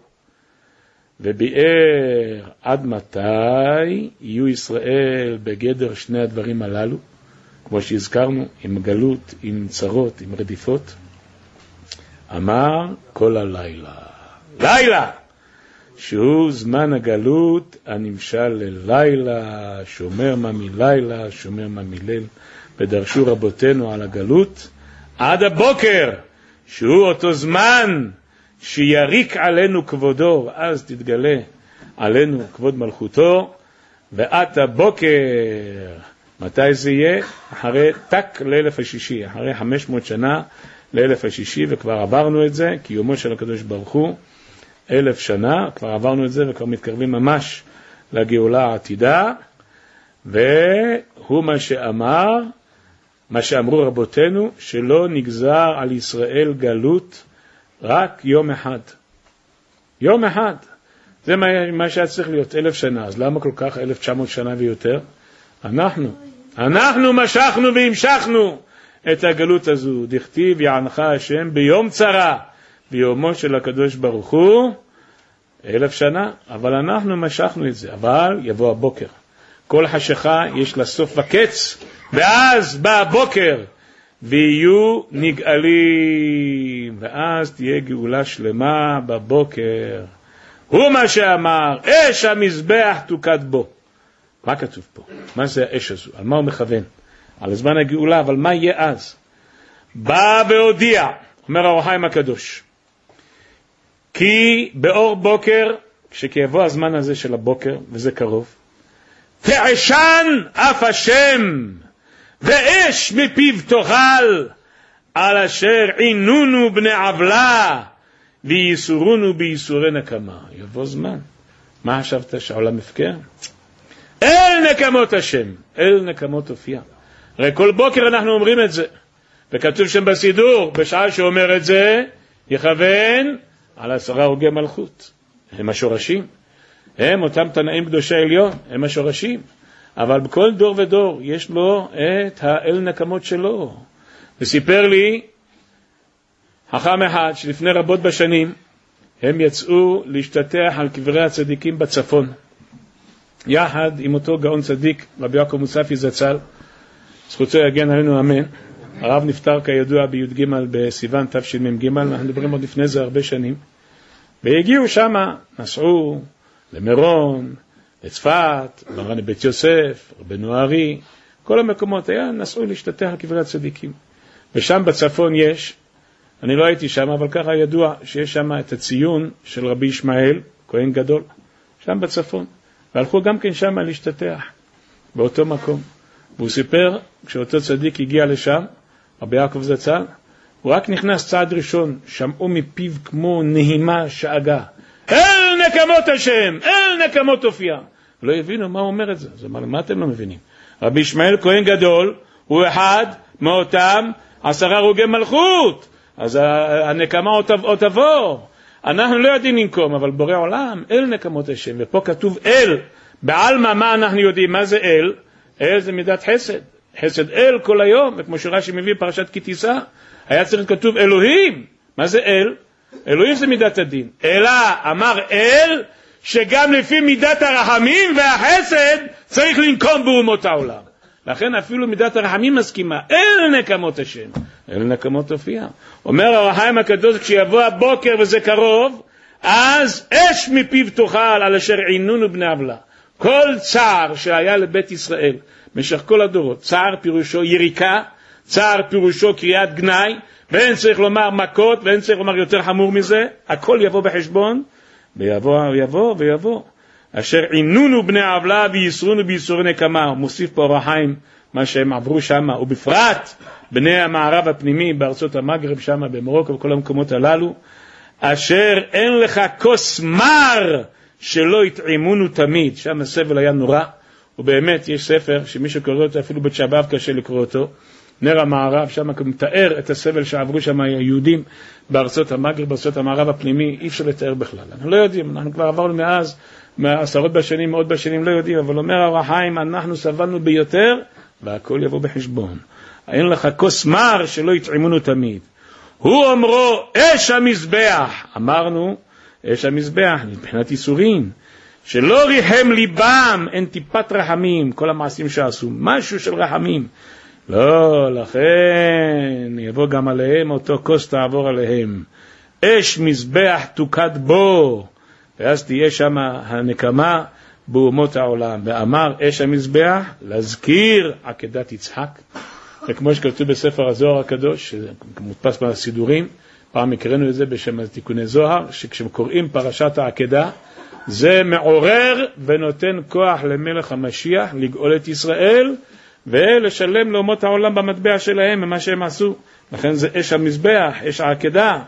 Speaker 2: וביאר עד מתי יהיו ישראל בגדר שני הדברים הללו, כמו שהזכרנו, עם גלות, עם צרות, עם רדיפות. אמר כל הלילה, לילה, שהוא זמן הגלות הנמשל ללילה, שומר מה מלילה, שומר מה מליל, ודרשו רבותינו על הגלות, עד הבוקר, שהוא אותו זמן שיריק עלינו כבודו, אז תתגלה עלינו כבוד מלכותו, ועד הבוקר, מתי זה יהיה? אחרי תק לאלף השישי, אחרי חמש מאות שנה לאלף השישי, וכבר עברנו את זה, קיומו של הקדוש ברוך הוא, אלף שנה, כבר עברנו את זה, וכבר מתקרבים ממש לגאולה העתידה, והוא מה שאמר, מה שאמרו רבותינו, שלא נגזר על ישראל גלות רק יום אחד. יום אחד. זה מה, מה שהיה צריך להיות אלף שנה. אז למה כל כך אלף תשע מאות שנה ויותר? אנחנו. אנחנו משכנו והמשכנו את הגלות הזו. דכתיב יענך השם ביום צרה, ביומו של הקדוש ברוך הוא, אלף שנה. אבל אנחנו משכנו את זה. אבל יבוא הבוקר. כל חשכה יש לה סוף וקץ, ואז בא הבוקר, ויהיו נגאלים, ואז תהיה גאולה שלמה בבוקר. הוא מה שאמר, אש המזבח תוקד בו. מה כתוב פה? מה זה האש הזו? על מה הוא מכוון? על זמן הגאולה, אבל מה יהיה אז? בא והודיע, אומר האור החיים הקדוש, כי באור בוקר, כשכיבוא הזמן הזה של הבוקר, וזה קרוב, תעשן אף השם, ואש מפיו תאכל, על אשר עינונו בני עוולה, וייסורונו בייסורי נקמה. יבוא זמן. מה חשבת, שהעולם הפקר? אל נקמות השם, אל נקמות הופיע. הרי כל בוקר אנחנו אומרים את זה, וכתוב שם בסידור, בשעה שאומר את זה, יכוון על עשרה הוגי מלכות. הם השורשים. הם אותם תנאים קדושי עליון, הם השורשים. אבל בכל דור ודור יש לו את האל נקמות שלו. וסיפר לי חכם אחד שלפני רבות בשנים הם יצאו להשתטח על קברי הצדיקים בצפון, יחד עם אותו גאון צדיק רבי יעקב מוספי זצ"ל, זכותו יגן עלינו אמן. הרב נפטר כידוע בי"ג בסיוון תשמ"ג, אנחנו מדברים עוד לפני זה הרבה שנים. והגיעו שם, נסעו למירון, לצפת, מרן לבית יוסף, רבנו הארי, כל המקומות היה, נסעו להשתטח על קברי הצדיקים. ושם בצפון יש, אני לא הייתי שם, אבל ככה ידוע שיש שם את הציון של רבי ישמעאל, כהן גדול, שם בצפון. והלכו גם כן שם להשתטח, באותו מקום. והוא סיפר, כשאותו צדיק הגיע לשם, רבי יעקב זצ"ל, הוא רק נכנס צעד ראשון, שמעו מפיו כמו נהימה שאגה. אל נקמות השם, אל נקמות הופיע. לא הבינו מה הוא אומר את זה. זאת אומרת, מה אתם לא מבינים? רבי ישמעאל כהן גדול, הוא אחד מאותם עשרה רוגי מלכות. אז הנקמה עוד תבוא. אנחנו לא יודעים לנקום, אבל בורא עולם, אל נקמות השם. ופה כתוב אל. בעלמא מה אנחנו יודעים? מה זה אל? אל זה מידת חסד. חסד אל כל היום. וכמו שרש"י מביא פרשת כי תישא, היה צריך כתוב אלוהים. מה זה אל? אלוהים זה מידת הדין. אלא אמר אל, שגם לפי מידת הרחמים והחסד צריך לנקום באומות העולם. לכן אפילו מידת הרחמים מסכימה. אל נקמות השם, אל נקמות הופיע. אומר האור החיים הקדוש, כשיבוא הבוקר וזה קרוב, אז אש מפיו תאכל על אשר עינונו בני עוולה. כל צער שהיה לבית ישראל במשך כל הדורות, צער פירושו יריקה, צער פירושו קריאת גנאי, ואין צריך לומר מכות, ואין צריך לומר יותר חמור מזה, הכל יבוא בחשבון, ויבוא, ויבוא, ויבוא. אשר עינונו בני עוולה ויסרונו בייסורי נקמה. הוא מוסיף פה אור החיים, מה שהם עברו שם, ובפרט בני המערב הפנימי בארצות המגרב שם, במרוקו וכל המקומות הללו, אשר אין לך כוס מר שלא יטעימונו תמיד. שם הסבל היה נורא, ובאמת יש ספר שמישהו קורא אותו, אפילו בצ'בב קשה לקרוא אותו, נר המערב, שם מתאר את הסבל שעברו שם היהודים בארצות המגרב, בארצות המערב הפנימי, אי אפשר לתאר בכלל. אנחנו לא יודעים, אנחנו כבר עברנו מאז, מעשרות בשנים, מאות בשנים, לא יודעים, אבל אומר אור החיים, אנחנו סבלנו ביותר, והכל יבוא בחשבון. אין לך כוס מר שלא יטעימונו תמיד. הוא אומרו, אש המזבח. אמרנו, אש המזבח, מבחינת איסורים, שלא ריחם ליבם, אין טיפת רחמים, כל המעשים שעשו, משהו של רחמים. לא, לכן יבוא גם עליהם, אותו כוס תעבור עליהם. אש מזבח תוקד בו, ואז תהיה שם הנקמה באומות העולם. ואמר אש המזבח, להזכיר עקדת יצחק. וכמו שכתוב בספר הזוהר הקדוש, שמודפס בסידורים, פעם הקראנו את זה בשם תיקוני זוהר, שכשקוראים פרשת העקדה, זה מעורר ונותן כוח למלך המשיח לגאול את ישראל, ולשלם לאומות העולם במטבע שלהם ממה שהם עשו. לכן זה אש המזבח, אש העקדה.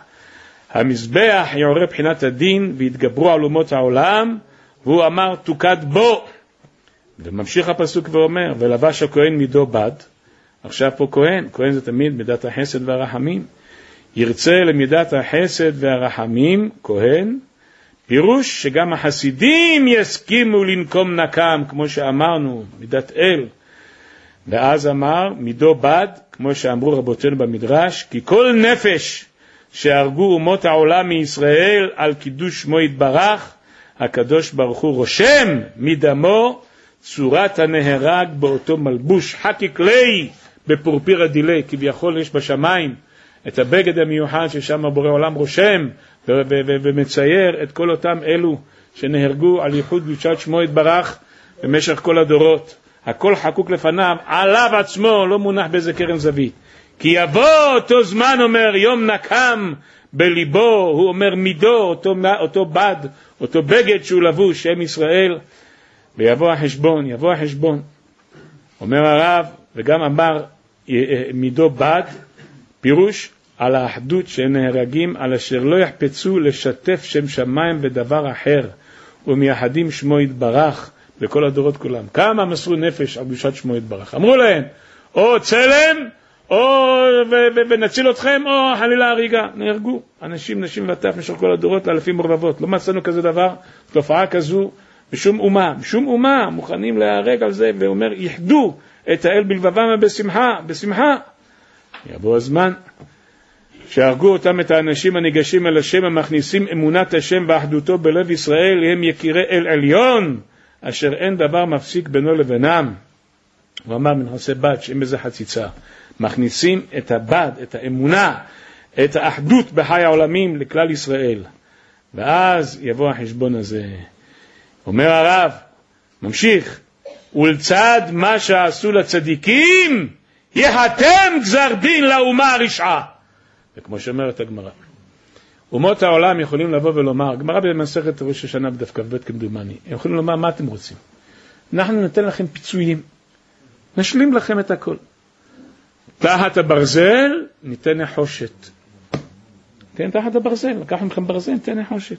Speaker 2: המזבח יעורר בחינת הדין והתגברו על אומות העולם, והוא אמר תוקד בו. וממשיך הפסוק ואומר, ולבש הכהן מידו בד. עכשיו פה כהן, כהן זה תמיד מידת החסד והרחמים. ירצה למידת החסד והרחמים, כהן, פירוש שגם החסידים יסכימו לנקום נקם, כמו שאמרנו, מידת אל. ואז אמר, מידו בד, כמו שאמרו רבותינו במדרש, כי כל נפש שהרגו אומות העולם מישראל על קידוש שמו יתברך, הקדוש ברוך הוא רושם מדמו צורת הנהרג באותו מלבוש חקיק לי בפורפיר הדילי. כביכול יש בשמיים את הבגד המיוחד ששם הבורא עולם רושם ו- ו- ו- ומצייר את כל אותם אלו שנהרגו על ייחוד קדושת שמו יתברך במשך כל הדורות. הכל חקוק לפניו, עליו עצמו לא מונח באיזה קרן זווית. כי יבוא אותו זמן, אומר, יום נקם בליבו, הוא אומר מידו, אותו, אותו בד, אותו בגד שהוא לבוש, שם ישראל, ויבוא החשבון, יבוא החשבון. אומר הרב, וגם אמר מידו בד, פירוש על האחדות שנהרגים, על אשר לא יחפצו לשתף שם שמיים בדבר אחר, ומייחדים שמו יתברך, בכל הדורות כולם. כמה מסרו נפש על קדושת שמו יתברך. אמרו להם, או צלם, או ונציל אתכם, או חלילה הריגה. נהרגו אנשים, נשים וטף משך כל הדורות לאלפים ורבבות. לא מצאנו כזה דבר, תופעה כזו, בשום אומה, בשום אומה, מוכנים להיהרג על זה, ואומר, יחדו את האל בלבבם בשמחה, בשמחה. יבוא הזמן, שהרגו אותם את האנשים הניגשים אל השם, המכניסים אמונת השם ואחדותו בלב ישראל, הם יקירי אל עליון, אשר אין דבר מפסיק בינו לבינם. הוא אמר מנכסי בד, שאין בזה חציצה. מכניסים את הבד, את האמונה, את האחדות בחי העולמים לכלל ישראל. ואז יבוא החשבון הזה. אומר הרב, ממשיך, ולצד מה שעשו לצדיקים, יחתם גזר דין לאומה הרשעה. וכמו שאומרת הגמרא, אומות העולם יכולים לבוא ולומר, גמרא במסכת ראש השנה בדף כ"ב כמדומני, הם יכולים לומר, מה אתם רוצים? אנחנו ניתן לכם פיצויים, נשלים לכם את הכל. תחת הברזל ניתן נחושת. ניתן תחת הברזל, לקחנו לכם ברזל, ניתן נחושת.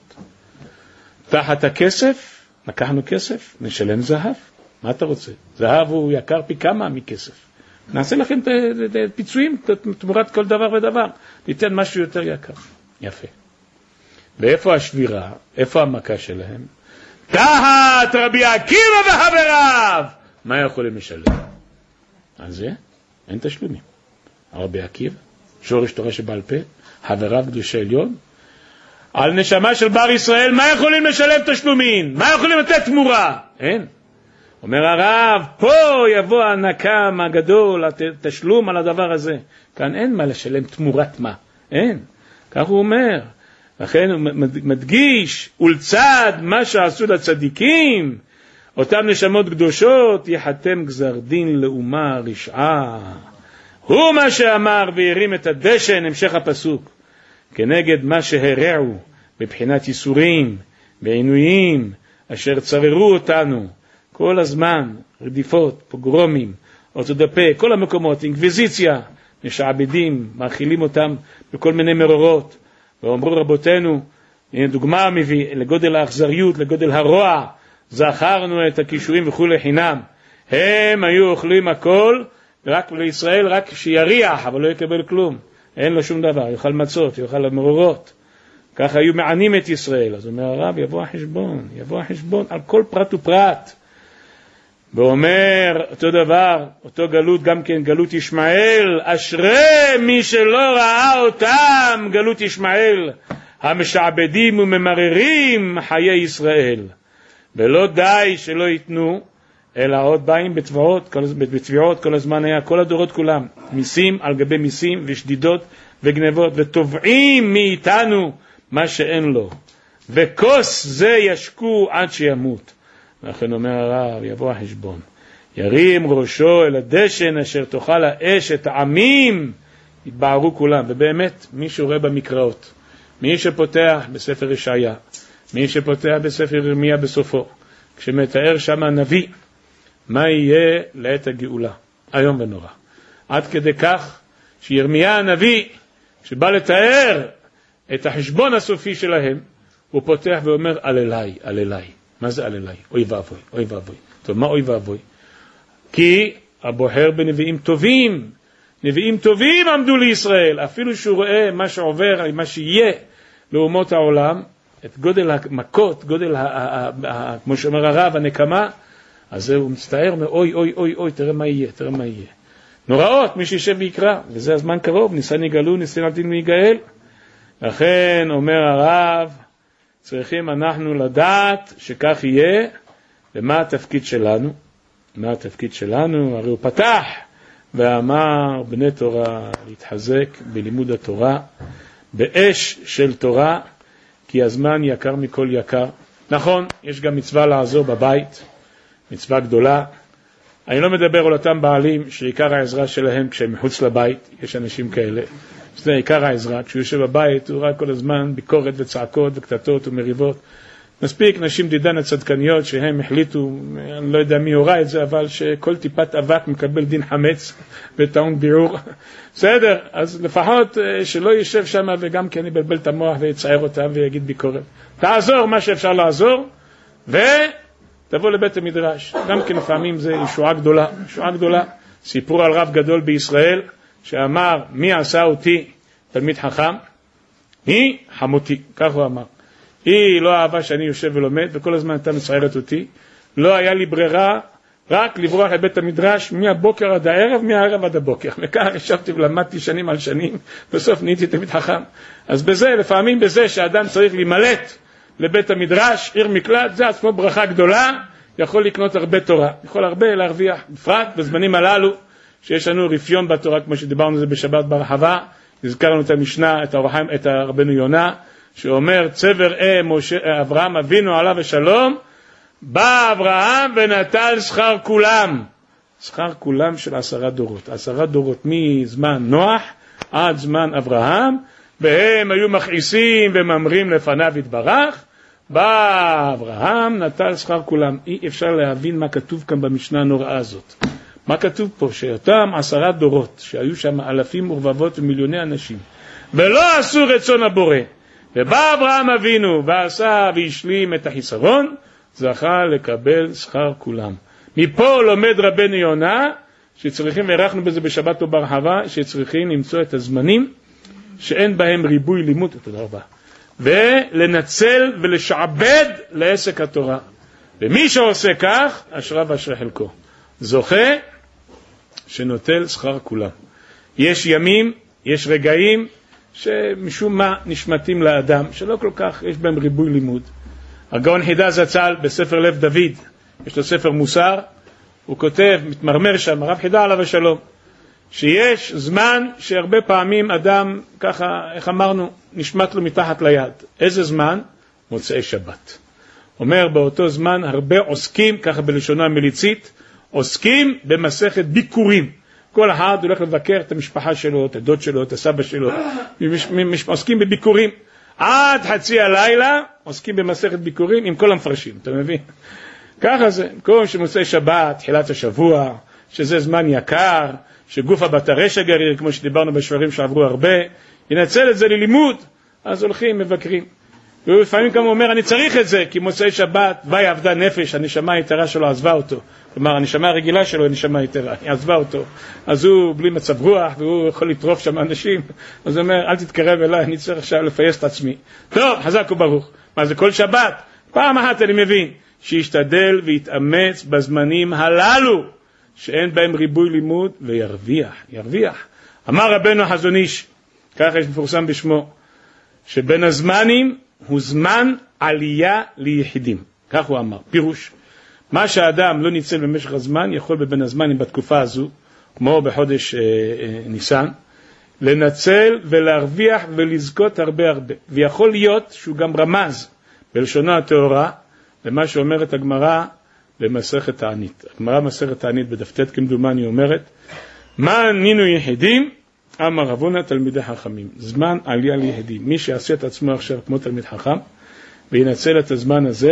Speaker 2: תחת הכסף, לקחנו כסף, נשלם זהב. מה אתה רוצה? זהב הוא יקר פי כמה מכסף. נעשה לכם פיצויים תמורת כל דבר ודבר. ניתן משהו יותר יקר. יפה. ואיפה השבירה? איפה המכה שלהם? תחת רבי עקיבא וחבריו. מה יכולים לשלם? על זה אין תשלומים. רבי עקיבא, שורש תורה שבעל פה, חבריו קדושי עליון, על נשמה של בר ישראל, מה יכולים לשלם תשלומים? מה יכולים לתת תמורה? אין. אומר הרב, פה יבוא הנקם הגדול, התשלום על הדבר הזה. כאן אין מה לשלם תמורת מה. אין. כך הוא אומר. לכן הוא מדגיש, ולצד מה שעשו לצדיקים, אותם נשמות קדושות יחתם גזר דין לאומה רשעה. הוא מה שאמר והרים את הדשן, המשך הפסוק, כנגד מה שהרעו בבחינת ייסורים ועינויים אשר צררו אותנו כל הזמן, רדיפות, פוגרומים, אורתודפי, כל המקומות, אינקוויזיציה, משעבדים, מאכילים אותם בכל מיני מרורות. ואומרו רבותינו, הנה דוגמה מביא לגודל האכזריות, לגודל הרוע, זכרנו את הקישואים וכו' לחינם. הם היו אוכלים הכל, רק לישראל רק שיריח, אבל לא יקבל כלום. אין לו שום דבר, יאכל מצות, יאכל מרורות. ככה היו מענים את ישראל. אז אומר הרב, יבוא החשבון, יבוא החשבון על כל פרט ופרט. ואומר אותו דבר, אותו גלות, גם כן גלות ישמעאל, אשרי מי שלא ראה אותם, גלות ישמעאל, המשעבדים וממררים חיי ישראל. ולא די שלא ייתנו, אלא עוד באים בתביעות, כל, בתביעות כל הזמן היה, כל הדורות כולם, מיסים על גבי מיסים ושדידות וגנבות, ותובעים מאיתנו מה שאין לו. וכוס זה ישקו עד שימות. לכן אומר הרב, יבוא החשבון, ירים ראשו אל הדשן אשר תאכל האש את העמים, יתבערו כולם. ובאמת, מי שרואה במקראות, מי שפותח בספר ישעיה, מי שפותח בספר ירמיה בסופו, כשמתאר שם הנביא, מה יהיה לעת הגאולה, היום ונורא. עד כדי כך שירמיה הנביא, שבא לתאר את החשבון הסופי שלהם, הוא פותח ואומר, על אליי, על אליי. מה זה על אליי? אוי ואבוי, אוי ואבוי. טוב, מה אוי ואבוי? כי הבוחר בנביאים טובים, נביאים טובים עמדו לישראל, אפילו שהוא רואה מה שעובר, מה שיהיה לאומות העולם, את גודל המכות, גודל, כמו שאומר הרב, הנקמה, אז הוא מצטער, אומר, אוי, אוי, אוי, אוי, תראה מה יהיה, תראה מה יהיה. נוראות, מי שישב ויקרא, וזה הזמן קרוב, ניסן יגאלו, ניסן עתיד מיגאל. לכן אומר הרב, צריכים אנחנו לדעת שכך יהיה, ומה התפקיד שלנו? מה התפקיד שלנו? הרי הוא פתח ואמר בני תורה להתחזק בלימוד התורה, באש של תורה, כי הזמן יקר מכל יקר. נכון, יש גם מצווה לעזור בבית, מצווה גדולה. אני לא מדבר על אותם בעלים שעיקר העזרה שלהם כשהם מחוץ לבית, יש אנשים כאלה. זה עיקר העזרה, כשהוא יושב בבית הוא רק כל הזמן ביקורת וצעקות וקטטות ומריבות. מספיק נשים דידן הצדקניות שהם החליטו, אני לא יודע מי הורה את זה, אבל שכל טיפת אבק מקבל דין חמץ וטעון ביעור. בסדר, אז לפחות שלא יישב שם וגם כן יבלבל את המוח ויצער אותם ויגיד ביקורת. תעזור מה שאפשר לעזור ותבוא לבית המדרש. גם כן לפעמים זה ישועה גדולה, ישועה גדולה. סיפור על רב גדול בישראל שאמר, מי עשה אותי תלמיד חכם? היא חמותי, כך הוא אמר. היא לא אהבה שאני יושב ולומד, וכל הזמן הייתה מצערת אותי. לא היה לי ברירה, רק לברוח לבית המדרש מהבוקר עד הערב, מהערב עד הבוקר. וכך ישבתי ולמדתי שנים על שנים, בסוף נהייתי תלמיד חכם. אז בזה, לפעמים בזה שאדם צריך להימלט לבית המדרש, עיר מקלט, זה עצמו ברכה גדולה, יכול לקנות הרבה תורה, יכול הרבה להרוויח, בפרט בזמנים הללו, שיש לנו רפיון בתורה, כמו שדיברנו על זה בשבת ברחבה, הזכרנו את המשנה, את, הרחם, את הרבנו יונה, שאומר, צבר אה משה, אברהם אבינו עליו ושלום, בא אברהם ונטל שכר כולם. שכר כולם של עשרה דורות. עשרה דורות מזמן נוח עד זמן אברהם, והם היו מכעיסים וממרים לפניו יתברך. בא אברהם, נטל שכר כולם. אי אפשר להבין מה כתוב כאן במשנה הנוראה הזאת. מה כתוב פה? שאותם עשרה דורות, שהיו שם אלפים ורבבות ומיליוני אנשים, ולא עשו רצון הבורא, ובא אברהם אבינו ועשה והשלים את החיסרון, זכה לקבל שכר כולם. מפה לומד רבנו יונה, שצריכים, וערכנו בזה בשבת או ברחבה, שצריכים למצוא את הזמנים, שאין בהם ריבוי לימוד, תודה רבה, ולנצל ולשעבד לעסק התורה. ומי שעושה כך, אשרה ואשרה חלקו. זוכה שנוטל שכר כולם. יש ימים, יש רגעים, שמשום מה נשמתים לאדם, שלא כל כך יש בהם ריבוי לימוד. הגאון חידה זצ"ל בספר לב דוד, יש לו ספר מוסר, הוא כותב, מתמרמר שם, הרב חידה עליו השלום, שיש זמן שהרבה פעמים אדם, ככה, איך אמרנו, נשמט לו מתחת ליד. איזה זמן? מוצאי שבת. אומר באותו זמן הרבה עוסקים, ככה בלשונו המליצית, עוסקים במסכת ביקורים. כל אחד הולך לבקר את המשפחה שלו, את הדוד שלו, את הסבא שלו, עוסקים בביקורים. עד חצי הלילה עוסקים במסכת ביקורים עם כל המפרשים, אתה מבין? ככה זה, כל שמוצאי שבת, תחילת השבוע, שזה זמן יקר, שגוף הבטרש הגריר, כמו שדיברנו בשברים שעברו הרבה, ינצל את זה ללימוד, אז הולכים, מבקרים. והוא לפעמים גם אומר, אני צריך את זה, כי מוצאי שבת, ואי עבדה נפש, הנשמה היתרה שלו עזבה אותו. כלומר, הנשמה הרגילה שלו, הנשמה היתרה, היא עזבה אותו. אז הוא בלי מצב רוח, והוא יכול לטרוף שם אנשים. אז הוא אומר, אל תתקרב אליי, אני צריך עכשיו לפייס את עצמי. טוב, חזק וברוך. מה זה כל שבת? פעם אחת אני מבין, שישתדל ויתאמץ בזמנים הללו, שאין בהם ריבוי לימוד, וירוויח, ירוויח. אמר רבנו החזון איש, ככה יש מפורסם בשמו, שבין הזמנים הוא זמן עלייה ליחידים. כך הוא אמר, פירוש. מה שהאדם לא ניצל במשך הזמן, יכול בבין הזמנים בתקופה הזו, כמו בחודש אה, אה, ניסן, לנצל ולהרוויח ולזכות הרבה הרבה. ויכול להיות שהוא גם רמז בלשונו התורה, למה שאומרת הגמרא במסכת תענית. הגמרא מסכת תענית בדף ט' כמדומני אומרת, מה נינו יחידים? אמר רב הונא תלמידי חכמים. זמן עלייה ליחידים. מי שיעשה את עצמו עכשיו כמו תלמיד חכם, וינצל את הזמן הזה,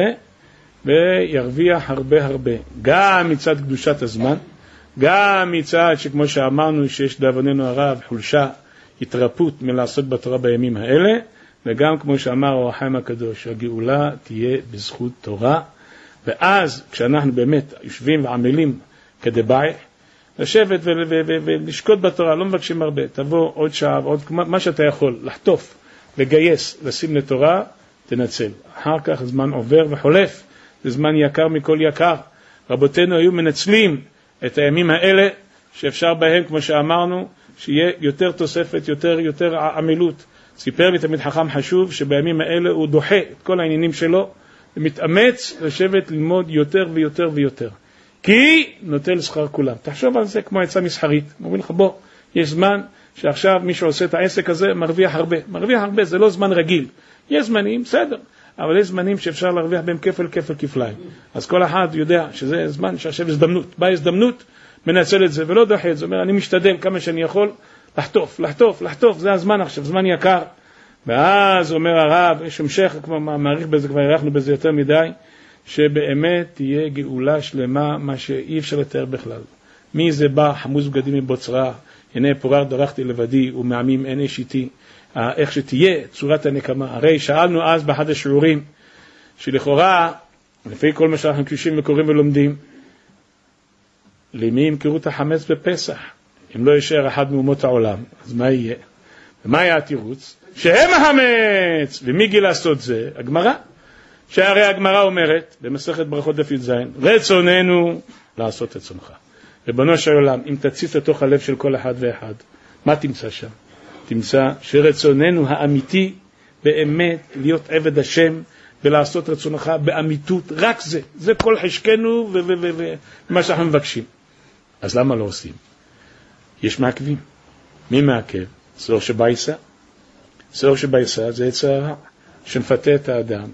Speaker 2: וירוויח הרבה הרבה. גם מצד קדושת הזמן, גם מצד שכמו שאמרנו שיש דאבוננו הרב, חולשה, התרפות מלעסוק בתורה בימים האלה, וגם כמו שאמר אור החיים הקדוש, הגאולה תהיה בזכות תורה, ואז כשאנחנו באמת יושבים ועמלים כדבעי, לשבת ולשקוט בתורה, לא מבקשים הרבה, תבוא עוד שעה, עוד מה שאתה יכול, לחטוף, לגייס, לשים לתורה, תנצל. אחר כך הזמן עובר וחולף, זה זמן יקר מכל יקר. רבותינו היו מנצלים את הימים האלה, שאפשר בהם, כמו שאמרנו, שיהיה יותר תוספת, יותר, יותר עמילות. סיפר לי תמיד חכם חשוב, שבימים האלה הוא דוחה את כל העניינים שלו, ומתאמץ לשבת ללמוד יותר ויותר ויותר. כי נוטל שכר כולם. תחשוב על זה כמו עצה מסחרית. אומרים לך, בוא, יש זמן שעכשיו מי שעושה את העסק הזה מרוויח הרבה. מרוויח הרבה, זה לא זמן רגיל. יש זמנים, בסדר, אבל יש זמנים שאפשר להרוויח בהם כפל, כפל, כפליים. אז כל אחד יודע שזה זמן שעכשיו הזדמנות. באה הזדמנות, מנצל את זה ולא דוחה את זה. אומר, אני משתדל כמה שאני יכול לחטוף, לחטוף, לחטוף, זה הזמן עכשיו, זמן יקר. ואז אומר הרב, יש המשך, כמו מעריך בזה, כבר ערכנו בזה יותר מדי, שבאמת תהיה גאולה שלמה, מה שאי אפשר לתאר בכלל. מי זה בא, חמוס בגדים מבוצרה, הנה פורר דרכתי לבדי, ומעמים אין איש איתי, איך שתהיה צורת הנקמה. הרי שאלנו אז באחד השיעורים, שלכאורה, לפי כל מה שאנחנו קשישים וקוראים ולומדים, למי ימכרו את החמץ בפסח? אם לא יישאר אחד מאומות העולם, אז מה יהיה? ומה היה התירוץ? שהם החמץ! ומי גיל לעשות זה? הגמרא. שהרי הגמרא אומרת, במסכת ברכות דף י"ז, רצוננו לעשות רצונך. ריבונו של עולם, אם תציץ לתוך הלב של כל אחד ואחד, מה תמצא שם? תמצא שרצוננו האמיתי באמת להיות עבד השם ולעשות רצונך באמיתות, רק זה. זה כל חשקנו ומה שאנחנו מבקשים. אז למה לא עושים? יש מעכבים. מי מעכב? סור שבייסה. סור שבייסה זה יצר שמפתה את האדם,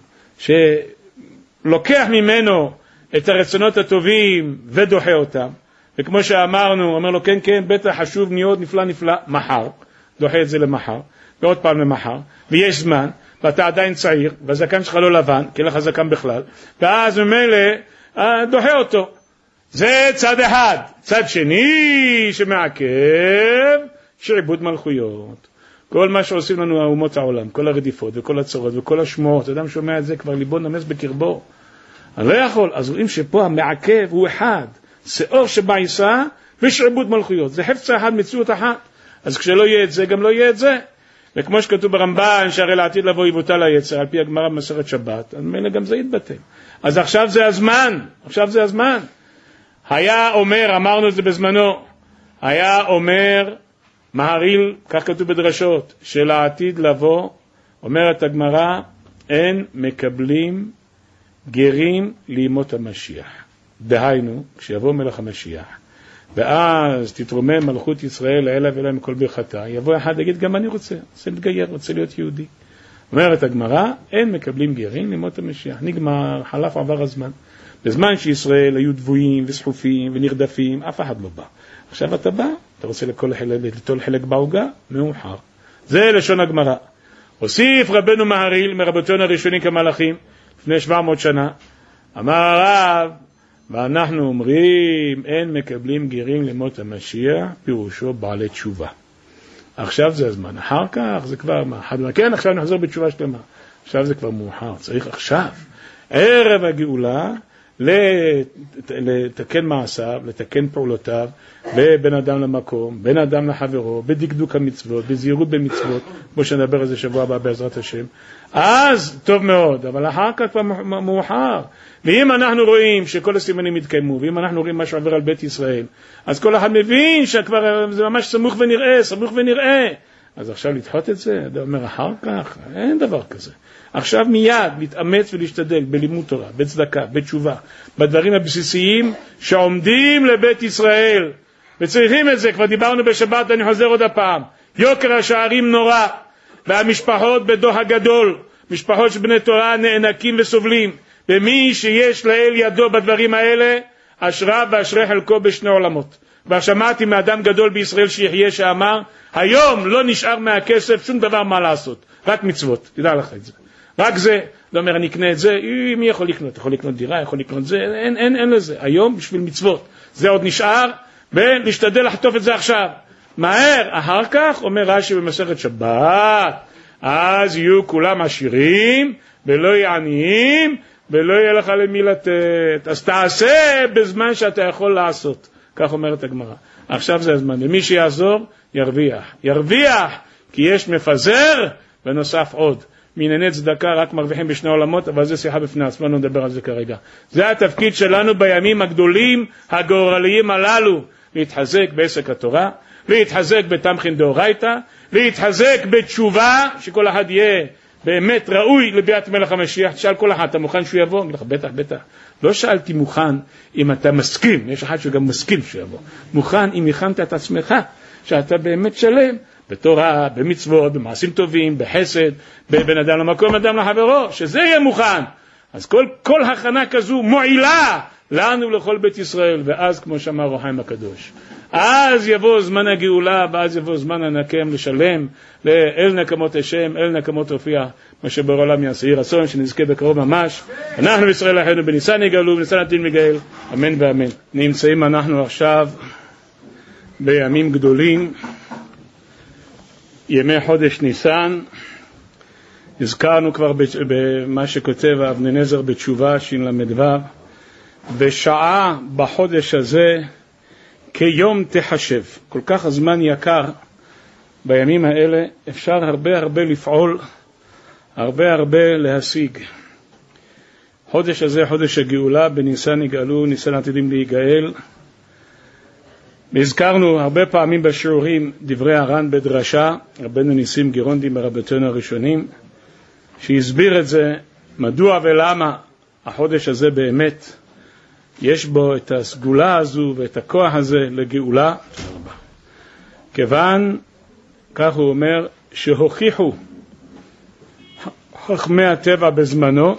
Speaker 2: שלוקח ממנו את הרצונות הטובים ודוחה אותם. וכמו שאמרנו, אומר לו, כן, כן, בטח חשוב מאוד, נפלא, נפלא, מחר. דוחה את זה למחר, ועוד פעם למחר, ויש זמן, ואתה עדיין צעיר, והזקן שלך לא לבן, כי לך זקן בכלל, ואז ממילא דוחה אותו. זה צד אחד. צד שני שמעכב, שעבוד מלכויות. כל מה שעושים לנו האומות העולם, כל הרדיפות וכל הצורות וכל השמועות, אדם שומע את זה כבר ליבו נמס בקרבו. אני לא יכול, אז רואים שפה המעכב הוא אחד, שאור שבעיסה ושעבוד מלכויות. זה חפצה אחד, מציאות אחת. אז כשלא יהיה את זה, גם לא יהיה את זה. וכמו שכתוב ברמב"ן, שהרי לעתיד לבוא יבוטל היצר, על פי הגמרא במסכת שבת, אז מילא גם זה יתבטל. אז עכשיו זה הזמן, עכשיו זה הזמן. היה אומר, אמרנו את זה בזמנו, היה אומר, מהריל, כך כתוב בדרשות, שלעתיד לבוא, אומרת הגמרא, אין מקבלים גרים לימות המשיח. דהיינו, כשיבוא מלך המשיח, ואז תתרומם מלכות ישראל לאלה ואלה מכל ברכתה, יבוא אחד להגיד, גם אני רוצה, רוצה להתגייר, רוצה להיות יהודי. אומרת הגמרא, אין מקבלים גרים למות המשיח. נגמר, חלף עבר הזמן. בזמן שישראל היו דבויים וסחופים ונרדפים, אף אחד לא בא. עכשיו אתה בא, אתה רוצה לכל חלק, לטול חלק בעוגה, מאוחר. זה לשון הגמרא. הוסיף רבנו מהריל מרבותינו הראשונים כמלאכים, לפני שבע מאות שנה, אמר הרב, ואנחנו אומרים, אין מקבלים גרים למות המשיח, פירושו בעלי תשובה. עכשיו זה הזמן, אחר כך זה כבר מה? כן, עכשיו נחזור בתשובה שלמה. עכשיו זה כבר מאוחר, צריך עכשיו, ערב הגאולה, לתקן מעשיו, לתקן פעולותיו, בין אדם למקום, בין אדם לחברו, בדקדוק המצוות, בזהירות במצוות, כמו שנדבר על זה שבוע הבא בעזרת השם. אז טוב מאוד, אבל אחר כך כבר מאוחר. ואם אנחנו רואים שכל הסימנים יתקיימו, ואם אנחנו רואים מה שעובר על בית ישראל, אז כל אחד מבין שכבר זה ממש סמוך ונראה, סמוך ונראה. אז עכשיו לדחות את זה, אתה אומר אחר כך, אין דבר כזה. עכשיו מיד להתאמץ ולהשתדל בלימוד תורה, בצדקה, בתשובה, בדברים הבסיסיים שעומדים לבית ישראל. וצריכים את זה, כבר דיברנו בשבת, אני חוזר עוד הפעם. יוקר השערים נורא, והמשפחות בדוח הגדול, משפחות שבני תורה נאנקים וסובלים. ומי שיש לאל ידו בדברים האלה, אשרה ואשרי חלקו בשני עולמות. ושמעתי מאדם גדול בישראל שיחיה שאמר, היום לא נשאר מהכסף שום דבר מה לעשות, רק מצוות, תדע לך את זה. רק זה, לא אומר אני אקנה את זה, מי יכול לקנות? יכול לקנות דירה, יכול לקנות זה, אין, אין, אין לזה. היום בשביל מצוות, זה עוד נשאר, ולהשתדל לחטוף את זה עכשיו. מהר, אחר כך, אומר רש"י במסכת שבת, אז יהיו כולם עשירים, ולא יהיו עניים, ולא יהיה לך למי לתת. אז תעשה בזמן שאתה יכול לעשות. כך אומרת הגמרא. עכשיו זה הזמן. ומי שיעזור, ירוויח. ירוויח, כי יש מפזר, ונוסף עוד. מענייני צדקה רק מרוויחים בשני עולמות, אבל זה שיחה בפני עצמה, לא נדבר על זה כרגע. זה התפקיד שלנו בימים הגדולים, הגורליים הללו, להתחזק בעסק התורה, להתחזק בתמחין דאורייתא, להתחזק בתשובה, שכל אחד יהיה באמת ראוי לביאת מלך המשיח. תשאל כל אחד, אתה מוכן שהוא יבוא? אני לך, בטח, בטח. לא שאלתי מוכן אם אתה מסכים, יש אחד שגם מסכים שהוא יבוא. מוכן אם הכנת את עצמך, שאתה באמת שלם, בתורה, במצוות, במעשים טובים, בחסד, בין אדם למקום, אדם לחברו, שזה יהיה מוכן. אז כל, כל הכנה כזו מועילה לנו לכל בית ישראל, ואז כמו שאמר אור החיים הקדוש, אז יבוא זמן הגאולה, ואז יבוא זמן הנקם לשלם, אל נקמות השם, אל נקמות הופיע, מה שבעולם יעשה. יהי רצון שנזכה בקרוב ממש. אנחנו בישראל אחינו בניסן יגאלו, בניסן עתיד מגאל, אמן ואמן. נמצאים אנחנו עכשיו בימים גדולים, ימי חודש ניסן. הזכרנו כבר במה שכותב אבני נזר בתשובה ש"ל"ו, בשעה בחודש הזה כיום תחשב. כל כך הזמן יקר בימים האלה, אפשר הרבה הרבה לפעול, הרבה הרבה להשיג. חודש הזה, חודש הגאולה, בניסן יגאלו, ניסן עתידים להיגאל. הזכרנו הרבה פעמים בשיעורים דברי הר"ן בדרשה, רבנו ניסים גירונדי מרבותינו הראשונים, שהסביר את זה, מדוע ולמה החודש הזה באמת יש בו את הסגולה הזו ואת הכוח הזה לגאולה. כיוון, כך הוא אומר, שהוכיחו חכמי הטבע בזמנו,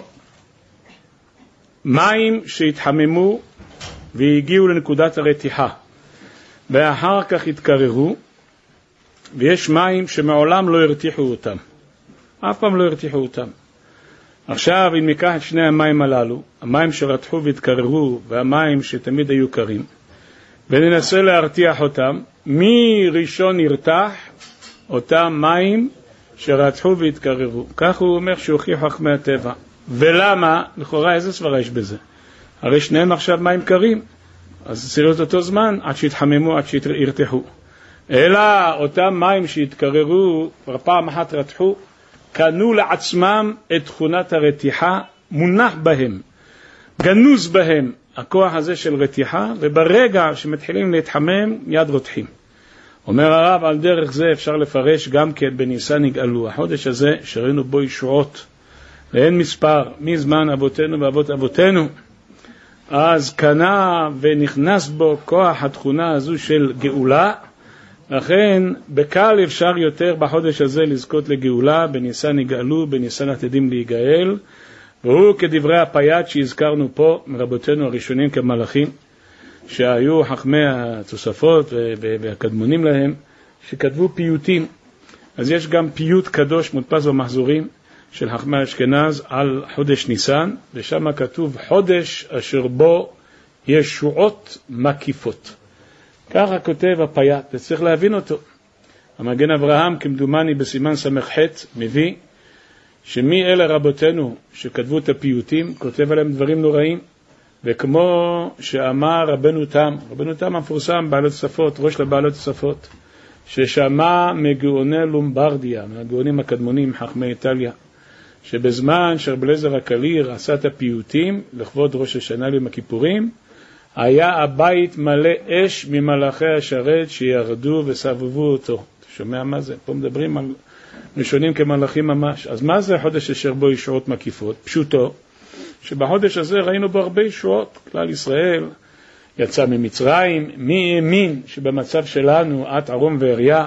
Speaker 2: מים שהתחממו והגיעו לנקודת הרתיחה, ואחר כך התקררו, ויש מים שמעולם לא הרתיחו אותם, אף פעם לא הרתיחו אותם. עכשיו אם ניקח את שני המים הללו, המים שרתחו והתקררו והמים שתמיד היו קרים, וננסה להרתיח אותם, מי ראשון ירתח? אותם מים שרתחו והתקררו. כך הוא אומר שהוכיחו חכמי הטבע. ולמה? לכאורה איזה סברה יש בזה? הרי שניהם עכשיו מים קרים, אז צריך את אותו זמן עד שהתחממו, עד שירתחו. אלא אותם מים שהתקררו, כבר פעם אחת רתחו, קנו לעצמם את תכונת הרתיחה, מונח בהם, גנוז בהם הכוח הזה של רתיחה, וברגע שמתחילים להתחמם מיד רותחים. אומר הרב, על דרך זה אפשר לפרש גם כן בניסן יגאלו, החודש הזה שראינו בו ישועות ואין מספר מזמן אבותינו ואבות אבותינו, אז קנה ונכנס בו כוח התכונה הזו של גאולה, לכן בקל אפשר יותר בחודש הזה לזכות לגאולה, בניסן יגאלו, בניסן עתידים להיגאל, והוא כדברי הפייט שהזכרנו פה מרבותינו הראשונים כמלאכים, שהיו חכמי התוספות והקדמונים להם, שכתבו פיוטים. אז יש גם פיוט קדוש מודפס במחזורים של חכמי אשכנז על חודש ניסן, ושם כתוב חודש אשר בו ישועות מקיפות. ככה כותב הפייט, וצריך להבין אותו. המגן אברהם כמדומני בסימן סמך ח' מביא שמי אלה רבותינו שכתבו את הפיוטים, כותב עליהם דברים נוראים, וכמו שאמר רבנו תם, רבנו תם המפורסם בעלות שפות, ראש לבעלות שפות, ששמע מגאוני לומברדיה, מהגאונים הקדמונים, חכמי איטליה, שבזמן שרב אליעזר הקליר עשה את הפיוטים לכבוד ראש השנה ליום הכיפורים, היה הבית מלא אש ממלאכי השרת שירדו וסבבו אותו. אתה שומע מה זה? פה מדברים על ראשונים כמלאכים ממש. אז מה זה החודש אשר בו ישועות מקיפות? פשוטו, שבחודש הזה ראינו בו הרבה ישועות. כלל ישראל יצא ממצרים, מי האמין שבמצב שלנו, עת ערום ועריה,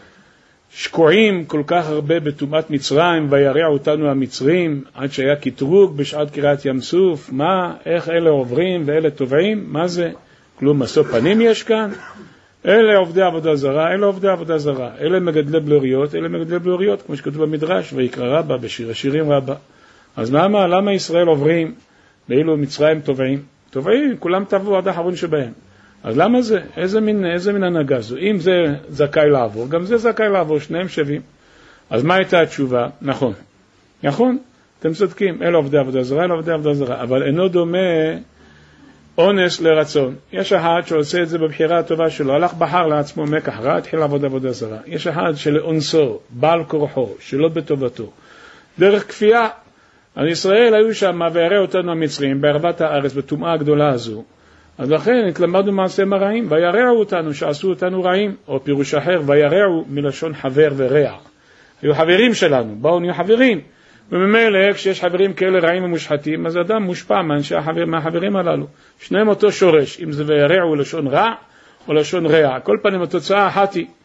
Speaker 2: שקועים כל כך הרבה בטומאת מצרים, וירע אותנו המצרים, עד שהיה קטרוג בשעת קריאת ים סוף. מה, איך אלה עוברים ואלה טובעים? מה זה? כלום משוא פנים יש כאן? אלה עובדי עבודה זרה, אלה עובדי עבודה זרה, אלה מגדלי בלוריות, אלה מגדלי בלוריות, כמו שכתוב במדרש, ויקרא רבה, בשיר השירים רבה. אז למה, למה ישראל עוברים, ואילו מצרים טובעים? טובעים, כולם טבעו עד האחרון שבהם. אז למה זה? איזה מין, איזה מין הנהגה זו? אם זה זכאי לעבור, גם זה זכאי לעבור, שניהם שווים. אז מה הייתה התשובה? נכון. נכון, אתם צודקים, אלה עובדי עבודה זרה, אלה עובדי עבודה זרה, אבל אינו דומה אונס לרצון. יש אחד שעושה את זה בבחירה הטובה שלו, הלך בחר לעצמו מקח רע, התחיל לעבוד עבודה זרה. יש אחד שלאונסו, בעל כורחו, שלא בטובתו, דרך כפייה. על ישראל היו שם וירא אותנו המצרים, בערבת הארץ, בטומאה הגדולה הזו. אז לכן התלמדנו מעשיהם הרעים, וירעו אותנו, שעשו אותנו רעים, או פירוש אחר, וירעו מלשון חבר ורע. היו חברים שלנו, באו נהיו חברים. וממילא כשיש חברים כאלה רעים ומושחתים, אז אדם מושפע מאנשי החבר, מהחברים הללו. שניהם אותו שורש, אם זה וירעו לשון רע או לשון רע. כל פנים התוצאה אחת היא.